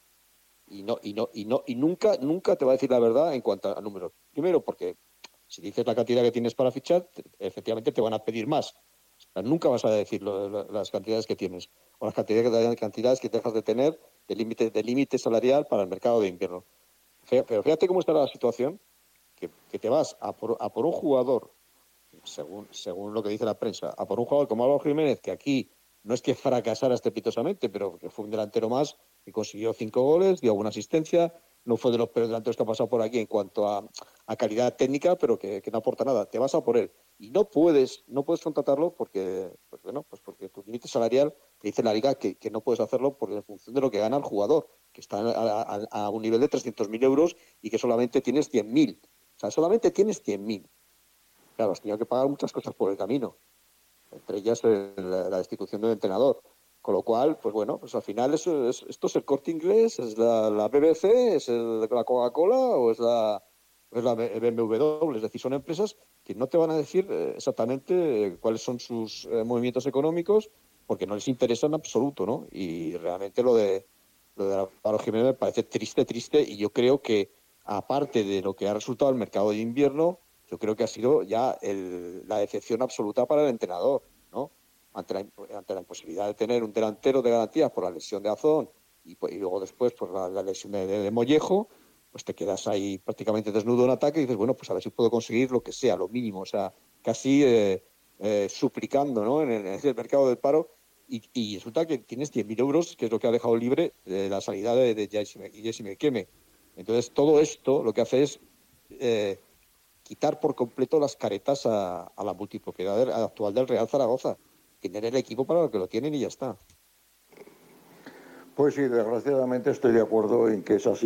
Y no, y no, y no, y nunca, nunca te va a decir la verdad en cuanto a números. Primero, porque si dices la cantidad que tienes para fichar, te, efectivamente te van a pedir más. O sea, nunca vas a decir lo, lo, las cantidades que tienes, o las cantidades, cantidades que dejas de tener de límite, de límite salarial para el mercado de invierno. Pero fíjate cómo está la situación, que, que te vas a por, a por un jugador, según, según lo que dice la prensa, a por un jugador como Álvaro Jiménez, que aquí no es que fracasara estrepitosamente, pero que fue un delantero más, que consiguió cinco goles, dio alguna asistencia, no fue de los peores delanteros que ha pasado por aquí en cuanto a, a calidad técnica, pero que, que no aporta nada. Te vas a por él. Y no puedes, no puedes contratarlo porque, pues bueno, pues porque tu límite salarial te dice la liga que, que no puedes hacerlo porque en función de lo que gana el jugador, que está a, a, a un nivel de trescientos mil euros y que solamente tienes cien mil. O sea, solamente tienes cien mil. Claro, has tenido que pagar muchas cosas por el camino, entre ellas la, la destitución del entrenador. Con lo cual, pues bueno, pues al final eso es, esto es el Corte Inglés, es la, la B B C, es el, la Coca-Cola o es la, es la B M W. Es decir, son empresas que no te van a decir exactamente cuáles son sus eh, movimientos económicos porque no les interesa en absoluto, ¿no? Y realmente lo de lo de Álvaro Jiménez me parece triste, triste, y yo creo que aparte de lo que ha resultado el mercado de invierno, yo creo que ha sido ya el, la decepción absoluta para el entrenador, ¿no? Ante la, ante la imposibilidad de tener un delantero de garantías por la lesión de Azón y, y luego después por la, la lesión de, de, de Mollejo, pues te quedas ahí prácticamente desnudo en ataque y dices, bueno, pues a ver si puedo conseguir lo que sea, lo mínimo, o sea, casi eh, eh, suplicando, ¿no? En el, en el mercado del paro, y, y resulta que tienes cien mil euros, que es lo que ha dejado libre de la salida de, de Jesse Mekeme. Entonces, todo esto lo que hace es eh, quitar por completo las caretas a, a la multipropiedad actual del Real Zaragoza. Tener el equipo para lo que lo tienen y ya está. Pues sí, desgraciadamente estoy de acuerdo en que es así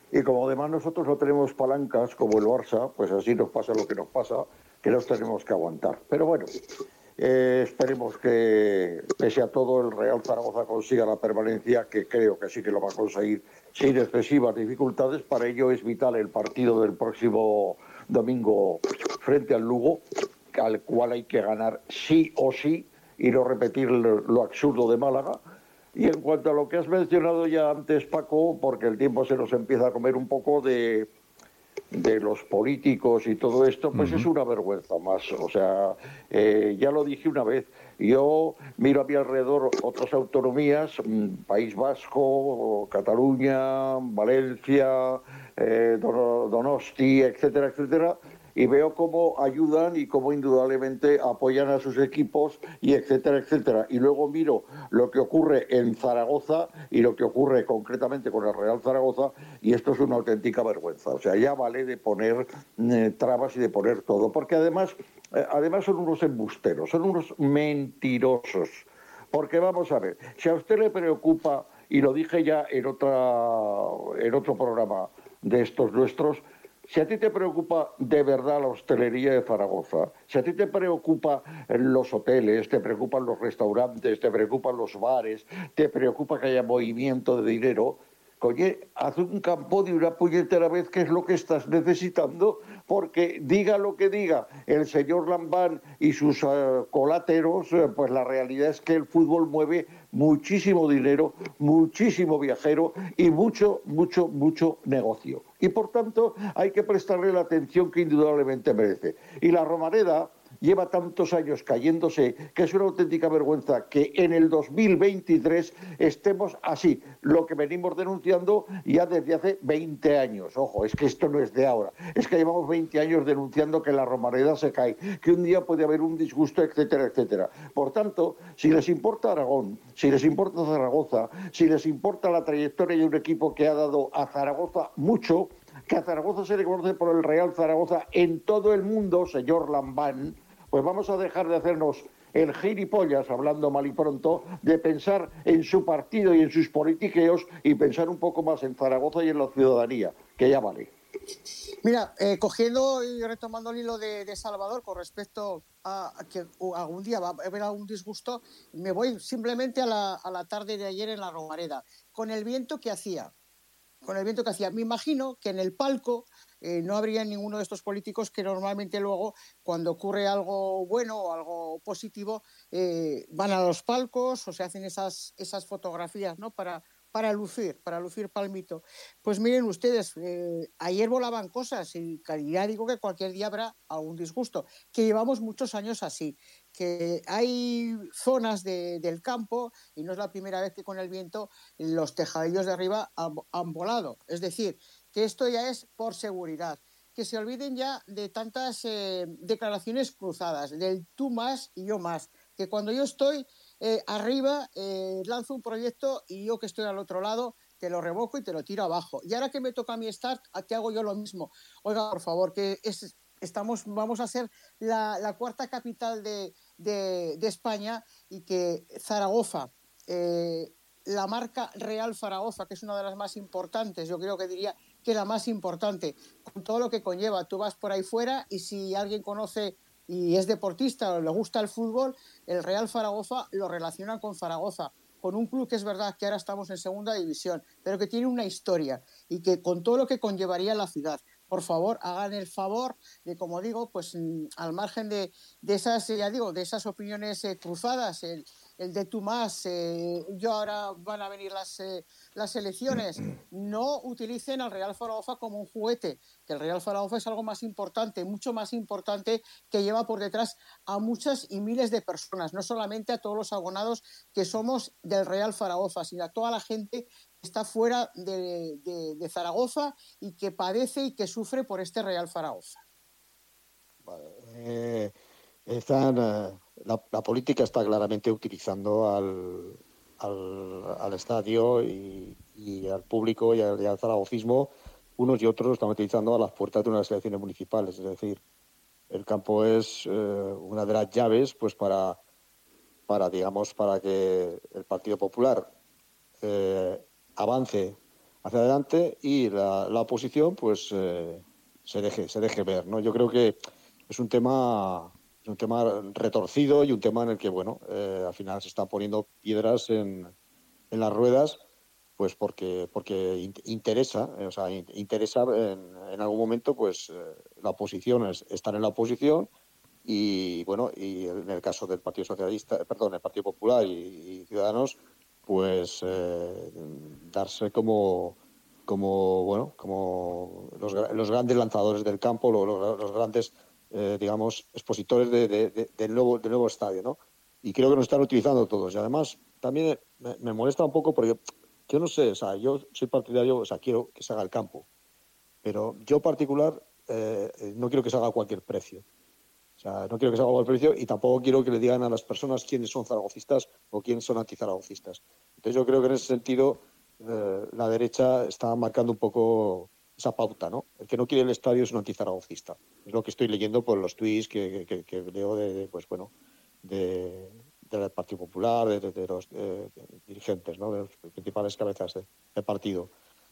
Y como además nosotros no tenemos palancas como el Barça, pues así nos pasa lo que nos pasa, que nos tenemos que aguantar. Pero bueno, eh, esperemos que, pese a todo, el Real Zaragoza consiga la permanencia, que creo que sí que lo va a conseguir sin excesivas dificultades. Para ello es vital el partido del próximo domingo frente al Lugo, al cual hay que ganar sí o sí y no repetir lo, lo absurdo de Málaga. Y en cuanto a lo que has mencionado ya antes, Paco, porque el tiempo se nos empieza a comer un poco de, de los políticos y todo esto, pues uh-huh. es una vergüenza más. O sea, eh, ya lo dije una vez, yo miro a mi alrededor otras autonomías, País Vasco, Cataluña, Valencia, eh, Donosti, etcétera, etcétera, y veo cómo ayudan y cómo indudablemente apoyan a sus equipos y etcétera, etcétera. Y luego miro lo que ocurre en Zaragoza y lo que ocurre concretamente con el Real Zaragoza, y esto es una auténtica vergüenza. O sea, ya vale de poner eh, trabas y de poner todo, porque además, eh, además son unos embusteros, son unos mentirosos. Porque vamos a ver, si a usted le preocupa, y lo dije ya en, otra, en otro programa de estos nuestros, si a ti te preocupa de verdad la hostelería de Zaragoza, si a ti te preocupan los hoteles, te preocupan los restaurantes, te preocupan los bares, te preocupa que haya movimiento de dinero, oye, haz un campo de una puñetera vez, que es lo que estás necesitando, porque diga lo que diga el señor Lambán y sus uh, colateros, uh, pues la realidad es que el fútbol mueve muchísimo dinero, muchísimo viajero y mucho, mucho, mucho negocio. Y por tanto hay que prestarle la atención que indudablemente merece. Y la Romareda lleva tantos años cayéndose que es una auténtica vergüenza que en el dos mil veintitrés estemos así, lo que venimos denunciando ya desde hace veinte años. Ojo, es que esto no es de ahora, es que llevamos veinte años denunciando que la Romareda se cae, que un día puede haber un disgusto, etcétera, etcétera. Por tanto, si les importa Aragón, si les importa Zaragoza, si les importa la trayectoria de un equipo que ha dado a Zaragoza mucho, que a Zaragoza se le conoce por el Real Zaragoza en todo el mundo, señor Lambán, pues vamos a dejar de hacernos el gilipollas, hablando mal y pronto, de pensar en su partido y en sus politiqueos y pensar un poco más en Zaragoza y en la ciudadanía, que ya vale. Mira, eh, cogiendo y retomando el hilo de, de Salvador con respecto a, a que algún día va a haber algún disgusto, me voy simplemente a la, a la tarde de ayer en la Romareda, con el viento que hacía. Con el viento que hacía. Me imagino que en el palco eh, no habría ninguno de estos políticos que normalmente luego, cuando ocurre algo bueno o algo positivo, eh, van a los palcos o se hacen esas, esas fotografías, ¿no? Para, para lucir, para lucir palmito. Pues miren ustedes, eh, ayer volaban cosas y ya digo que cualquier día habrá algún disgusto, que llevamos muchos años así, que hay zonas de, del campo, y no es la primera vez que con el viento los tejadillos de arriba han, han volado. Es decir, que esto ya es por seguridad. Que se olviden ya de tantas eh, declaraciones cruzadas, del tú más y yo más. Que cuando yo estoy eh, arriba, eh, lanzo un proyecto y yo que estoy al otro lado, te lo revoco y te lo tiro abajo. Y ahora que me toca a mí start, te hago yo lo mismo. Oiga, por favor, que es... Estamos, vamos a ser la, la cuarta capital de, de, de España, y que Zaragoza, eh, la marca Real Zaragoza, que es una de las más importantes, yo creo que diría que la más importante, con todo lo que conlleva. Tú vas por ahí fuera y si alguien conoce y es deportista o le gusta el fútbol, el Real Zaragoza lo relaciona con Zaragoza, con un club que es verdad que ahora estamos en segunda división, pero que tiene una historia y que con todo lo que conllevaría la ciudad. Por favor, hagan el favor de, como digo, pues al margen de, de esas, ya digo, de esas opiniones eh, cruzadas, el, el de tú más, eh, yo ahora van a venir las, eh, las elecciones, no utilicen al Real Zaragoza como un juguete, que el Real Zaragoza es algo más importante, mucho más importante, que lleva por detrás a muchas y miles de personas, no solamente a todos los abonados que somos del Real Zaragoza, sino a toda la gente está fuera de, de, de Zaragoza y que padece y que sufre por este Real Zaragoza. Vale, eh, están, eh, la, la política está claramente utilizando al, al, al estadio y, y al público y al, y al zaragocismo. Unos y otros están utilizando a las puertas de unas elecciones municipales. Es decir, el campo es eh, una de las llaves, pues para, para digamos, para que el Partido Popular eh, avance hacia adelante y la, la oposición pues eh, se deje se deje ver, ¿no? Yo creo que es un tema es un tema retorcido y un tema en el que bueno eh, al final se están poniendo piedras en, en las ruedas, pues porque porque interesa, o sea, interesa en, en algún momento pues eh, la oposición es estar en la oposición y bueno, y en el caso del Partido Socialista, perdón, el Partido Popular y, y Ciudadanos, pues eh, darse como como bueno, como los, los grandes lanzadores del campo, los, los, los grandes eh, digamos expositores de, de, de, del nuevo del nuevo estadio, ¿no? Y creo que nos están utilizando todos. Y además también me, me molesta un poco porque yo no sé, o sea, yo soy partidario, o sea, quiero que se haga el campo, pero yo particular eh, no quiero que se haga a cualquier precio. O sea, no quiero que se haga a cualquier precio y tampoco quiero que le digan a las personas quiénes son zaragocistas o quiénes son antizaragocistas. Entonces yo creo que en ese sentido eh, la derecha está marcando un poco esa pauta, ¿no? El que no quiere el estadio es un antizaragocista. Es lo que estoy leyendo por los tuits que, que, que leo de, de, pues bueno, de... del Partido Popular, de, de, de los eh, dirigentes, ¿no? De los principales cabezas de, del partido.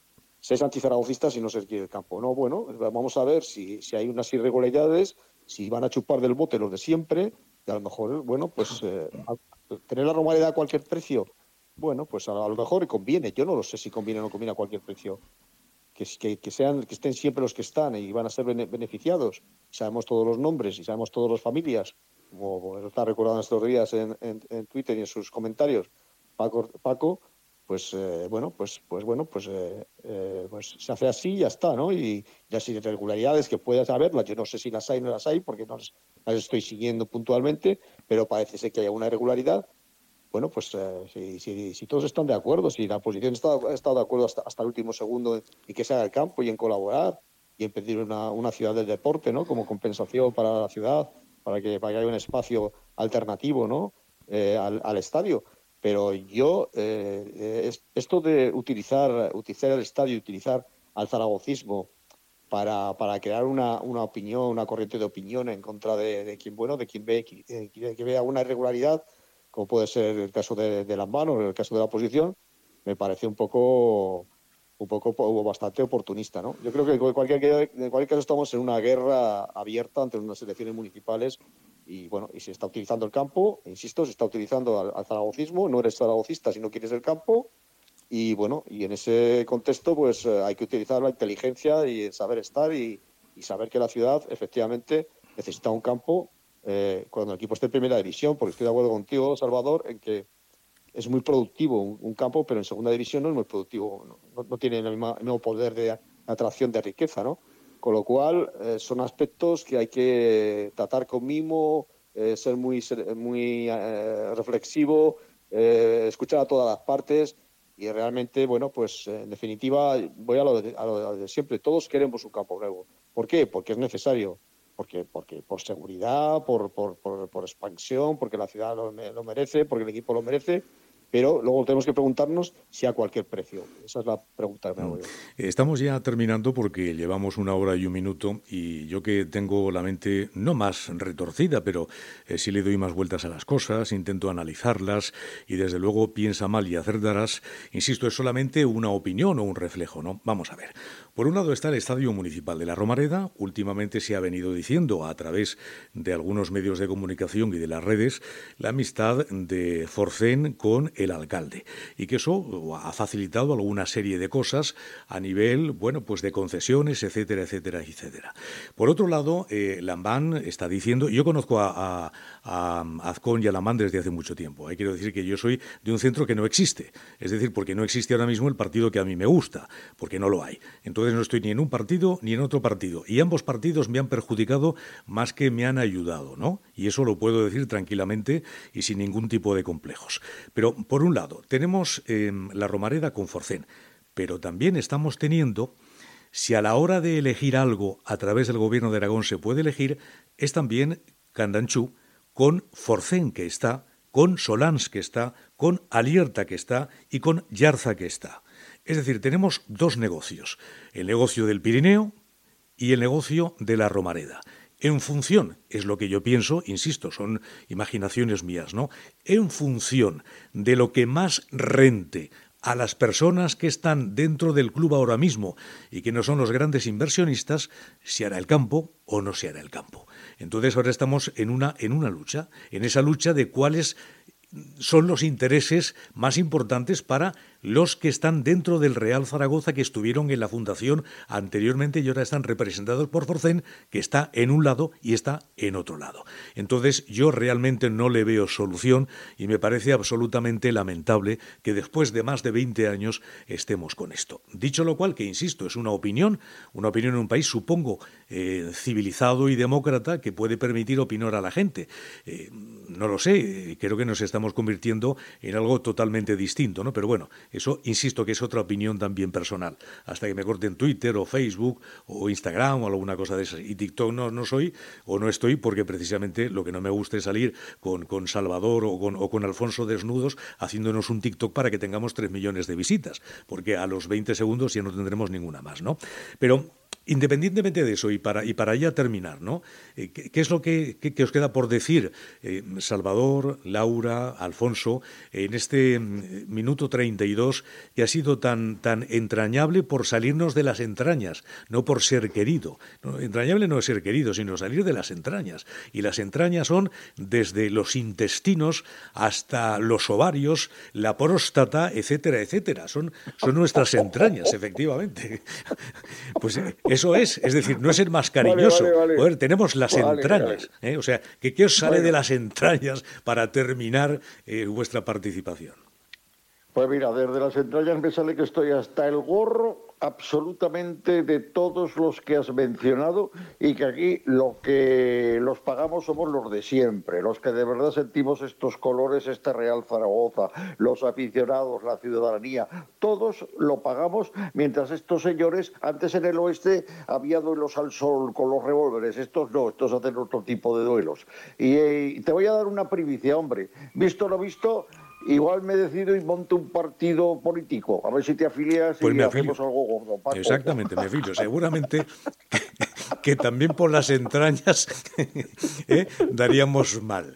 Se es antizaragocista si no se quiere el campo. No, bueno, vamos a ver si, si hay unas irregularidades, si van a chupar del bote los de siempre, y a lo mejor, bueno, pues eh, tener la Romareda a cualquier precio, bueno, pues a, a lo mejor conviene. Yo no lo sé si conviene o no conviene a cualquier precio. Que, que, que, sean, que estén siempre los que están y van a ser beneficiados. Sabemos todos los nombres y sabemos todas las familias, como está recordando estos días en, en, en Twitter y en sus comentarios Paco, Paco pues eh, bueno, pues pues bueno, pues, eh, eh, pues se hace así y ya está, ¿no? Y las irregularidades que puedas haberlas, yo no sé si las hay o no las hay, porque no las, las estoy siguiendo puntualmente, pero parece ser que hay una irregularidad. Bueno, pues eh, si, si, si todos están de acuerdo, si la oposición está, ha estado de acuerdo hasta, hasta el último segundo en que se haga el campo y en colaborar y en pedir una, una ciudad del deporte, ¿no? Como compensación para la ciudad, para que, para que haya un espacio alternativo, ¿no? Eh, al, al estadio. Pero yo, eh, es, esto de utilizar, utilizar el estadio y utilizar al zaragocismo para, para crear una, una opinión, una corriente de opinión en contra de, de quien, bueno, de quien ve, que, que vea una irregularidad, como puede ser el caso de, de Lambán o el caso de la oposición, me parece un poco un poco bastante oportunista, ¿no? Yo creo que en cualquier, en cualquier caso estamos en una guerra abierta ante unas elecciones municipales y bueno, y se está utilizando el campo, insisto, se está utilizando al, al zaragocismo, no eres zaragocista si no quieres el campo y bueno, y en ese contexto pues hay que utilizar la inteligencia y el saber estar y, y saber que la ciudad efectivamente necesita un campo Eh, cuando el equipo esté en primera división, porque estoy de acuerdo contigo, Salvador, en que es muy productivo un, un campo, pero en segunda división no es muy productivo, no, no tiene el mismo, el mismo poder de atracción de riqueza, ¿no? Con lo cual eh, son aspectos que hay que tratar con mimo, eh, ser muy, ser muy eh, reflexivo, eh, escuchar a todas las partes y realmente, bueno, pues eh, en definitiva voy a lo, de, a lo de siempre, todos queremos un campo nuevo. ¿Por qué? Porque es necesario. Porque, porque por seguridad, por, por, por, por expansión, porque la ciudad lo, lo merece, porque el equipo lo merece, pero luego tenemos que preguntarnos si a cualquier precio. Esa es la pregunta que me hago yo. Estamos ya terminando porque llevamos una hora y un minuto y yo que tengo la mente no más retorcida, pero eh, sí le doy más vueltas a las cosas, intento analizarlas y desde luego piensa mal y acertarás. Insisto, es solamente una opinión o un reflejo, ¿no? Vamos a ver. Por un lado está el Estadio Municipal de la Romareda. Últimamente se ha venido diciendo a través de algunos medios de comunicación y de las redes la amistad de Forcén con el alcalde y que eso ha facilitado alguna serie de cosas a nivel, bueno, pues de concesiones, etcétera, etcétera, etcétera. Por otro lado, eh, Lambán está diciendo, yo conozco a, a, a Azcón y a Lambán desde hace mucho tiempo. Eh, quiero decir que yo soy de un centro que no existe, es decir, porque no existe ahora mismo el partido que a mí me gusta, porque no lo hay. Entonces no estoy ni en un partido ni en otro partido y ambos partidos me han perjudicado más que me han ayudado, ¿no? Y eso lo puedo decir tranquilamente y sin ningún tipo de complejos. Pero por un lado, tenemos eh, la Romareda con Forcén, pero también estamos teniendo, si a la hora de elegir algo a través del gobierno de Aragón se puede elegir, es también Candanchú con Forcén que está, con Solans que está, con Alierta que está y con Yarza que está. Es decir, tenemos dos negocios, el negocio del Pirineo y el negocio de la Romareda. En función, es lo que yo pienso, insisto, son imaginaciones mías, ¿no? En función de lo que más rente a las personas que están dentro del club ahora mismo y que no son los grandes inversionistas, si hará el campo o no se hará el campo. Entonces ahora estamos en una, en una lucha, en esa lucha de cuáles son los intereses más importantes para los que están dentro del Real Zaragoza, que estuvieron en la fundación anteriormente y ahora están representados por Forcén, que está en un lado y está en otro lado. Entonces yo realmente no le veo solución y me parece absolutamente lamentable que después de más de veinte años estemos con esto. Dicho lo cual, que insisto, es una opinión, una opinión en un país, supongo, eh, civilizado y demócrata, que puede permitir opinar a la gente. Eh, no lo sé, creo que nos estamos convirtiendo en algo totalmente distinto, ¿no? Pero bueno, eso, insisto, que es otra opinión también personal. Hasta que me corten Twitter o Facebook o Instagram o alguna cosa de esas. Y TikTok no, no soy o no estoy porque precisamente lo que no me gusta es salir con, con Salvador o con, o con Alfonso desnudos haciéndonos un TikTok para que tengamos tres millones de visitas. Porque a los veinte segundos ya no tendremos ninguna más, ¿no? Pero independientemente de eso, y para, y para ya terminar, ¿no? Eh, ¿qué, ¿Qué es lo que, que, que os queda por decir, eh, Salvador, Laura, Alfonso, en este minuto treinta y dos que ha sido tan, tan entrañable por salirnos de las entrañas, no por ser querido? No, entrañable no es ser querido, sino salir de las entrañas. Y las entrañas son desde los intestinos hasta los ovarios, la próstata, etcétera, etcétera. Son, son nuestras entrañas, efectivamente. Pues eso es, es decir, no es el más cariñoso. Vale, vale, vale. Joder, tenemos las vale, entrañas. Vale. ¿eh? O sea, ¿qué, qué os sale bueno. de las entrañas para terminar eh, vuestra participación? Pues mira, desde las entrañas me sale que estoy hasta el gorro absolutamente de todos los que has mencionado y que aquí lo que los pagamos somos los de siempre, los que de verdad sentimos estos colores, este Real Zaragoza, los aficionados, la ciudadanía, todos lo pagamos, mientras estos señores, antes en el oeste había duelos al sol con los revólveres, estos no, estos hacen otro tipo de duelos. Y eh, te voy a dar una primicia, hombre, visto lo visto, igual me decido y monto un partido político, a ver si te afilias pues y hacemos algo gordo, Paco. Exactamente, me afilio. Seguramente que, que también por las entrañas ¿eh? daríamos mal.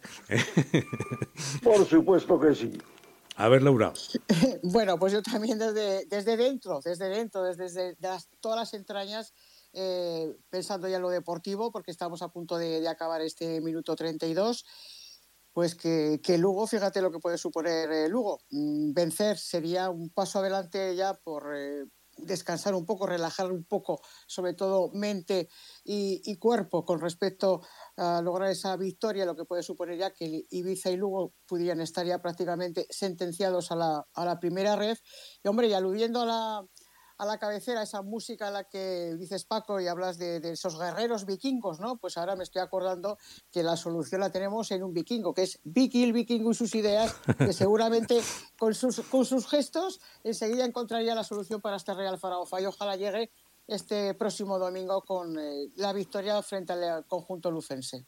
Por supuesto que sí. A ver, Laura. Bueno, pues yo también desde, desde dentro, desde dentro, desde, desde las, todas las entrañas, eh, pensando ya en lo deportivo, porque estamos a punto de, de acabar este minuto treinta y dos, pues que, que Lugo, fíjate lo que puede suponer eh, Lugo. Mm, vencer sería un paso adelante ya por eh, descansar un poco, relajar un poco, sobre todo mente y, y cuerpo, con respecto a lograr esa victoria, lo que puede suponer ya que Ibiza y Lugo pudieran estar ya prácticamente sentenciados a la, a la primera red. Y hombre, y aludiendo a la... a la cabecera, esa música a la que dices, Paco, y hablas de, de esos guerreros vikingos, ¿no? Pues ahora me estoy acordando que la solución la tenemos en un vikingo, que es Vicky el vikingo y sus ideas, que seguramente con sus, con sus gestos enseguida encontraría la solución para este Real Zaragoza, y ojalá llegue este próximo domingo con eh, la victoria frente al conjunto lucense.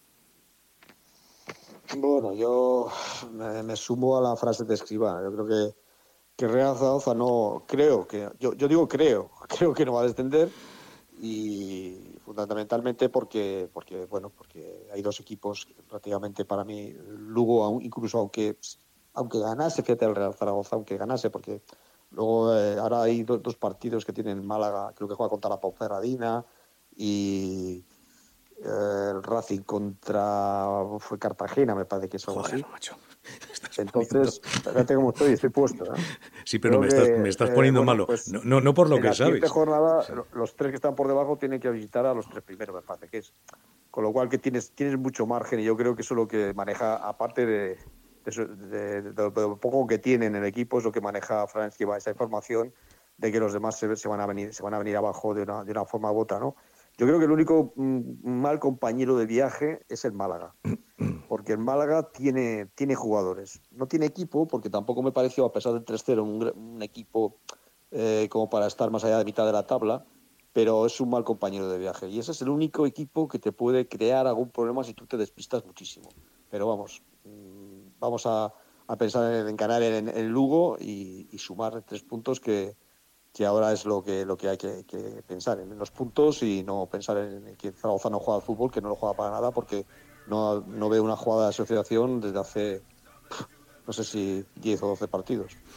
Bueno, yo me, me sumo a la frase de Escribá. Yo creo que que Real Zaragoza no, creo que, yo, yo digo creo, creo que no va a descender, y fundamentalmente porque, porque, bueno, porque hay dos equipos que prácticamente para mí, Lugo, incluso aunque, aunque ganase, fíjate, el Real Zaragoza, aunque ganase, porque luego eh, ahora hay do, dos partidos que tienen Málaga, creo que juega contra la Ponferradina, y eh, el Racing contra, fue Cartagena, me parece que es algo Joder, así. Macho. Entonces, fíjate cómo estoy, estoy puesto, ¿eh? Sí, pero me, que, estás, me estás poniendo eh, bueno, malo. Pues, no, no, no por lo que sabes. En la siguiente jornada, sí. Los tres que están por debajo tienen que visitar a los tres primeros, me parece que es. Con lo cual que tienes, tienes mucho margen, y yo creo que eso es lo que maneja, aparte de, de, de, de, de lo poco que tiene en el equipo, es lo que maneja Fran Escribá, esa información de que los demás se, se, van a venir, se van a venir abajo de una, de una forma u otra, ¿no? Yo creo que el único mm, mal compañero de viaje es el Málaga, porque el Málaga tiene, tiene jugadores. No tiene equipo, porque tampoco me pareció, a pesar del tres cero, un, un equipo eh, como para estar más allá de mitad de la tabla, pero es un mal compañero de viaje. Y ese es el único equipo que te puede crear algún problema si tú te despistas muchísimo. Pero vamos, mm, vamos a, a pensar en, en ganar en, en Lugo y, y sumar tres puntos que... que ahora es lo que lo que hay que, que pensar en los puntos, y no pensar en que Zaragoza no juega al fútbol, que no lo juega para nada, porque no, no veo una jugada de asociación desde hace, no sé si diez o doce partidos.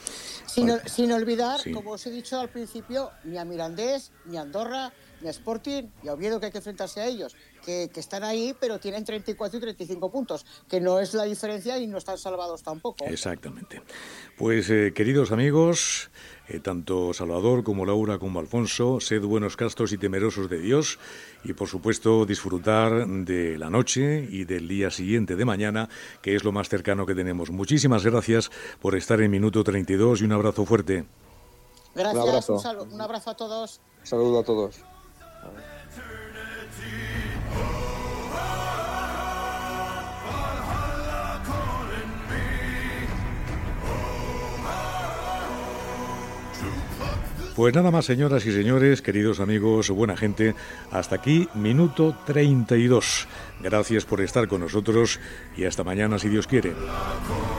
Sin, sin olvidar, sí. como os he dicho al principio, ni a Mirandés, ni a Andorra, ni a Sporting, ni a Oviedo, que hay que enfrentarse a ellos, que, que están ahí, pero tienen treinta y cuatro y treinta y cinco puntos, que no es la diferencia y no están salvados tampoco. Exactamente. Pues, eh, queridos amigos, eh, tanto Salvador como Laura como Alfonso, sed buenos, castos y temerosos de Dios, y por supuesto disfrutar de la noche y del día siguiente de mañana, que es lo más cercano que tenemos. Muchísimas gracias por estar en Minuto treinta y dos y un abrazo fuerte. Gracias, un abrazo, un, sal- un abrazo a todos. Saludo a todos. Pues nada más, señoras y señores, queridos amigos, buena gente, hasta aquí Minuto treinta y dos. Gracias por estar con nosotros y hasta mañana si Dios quiere.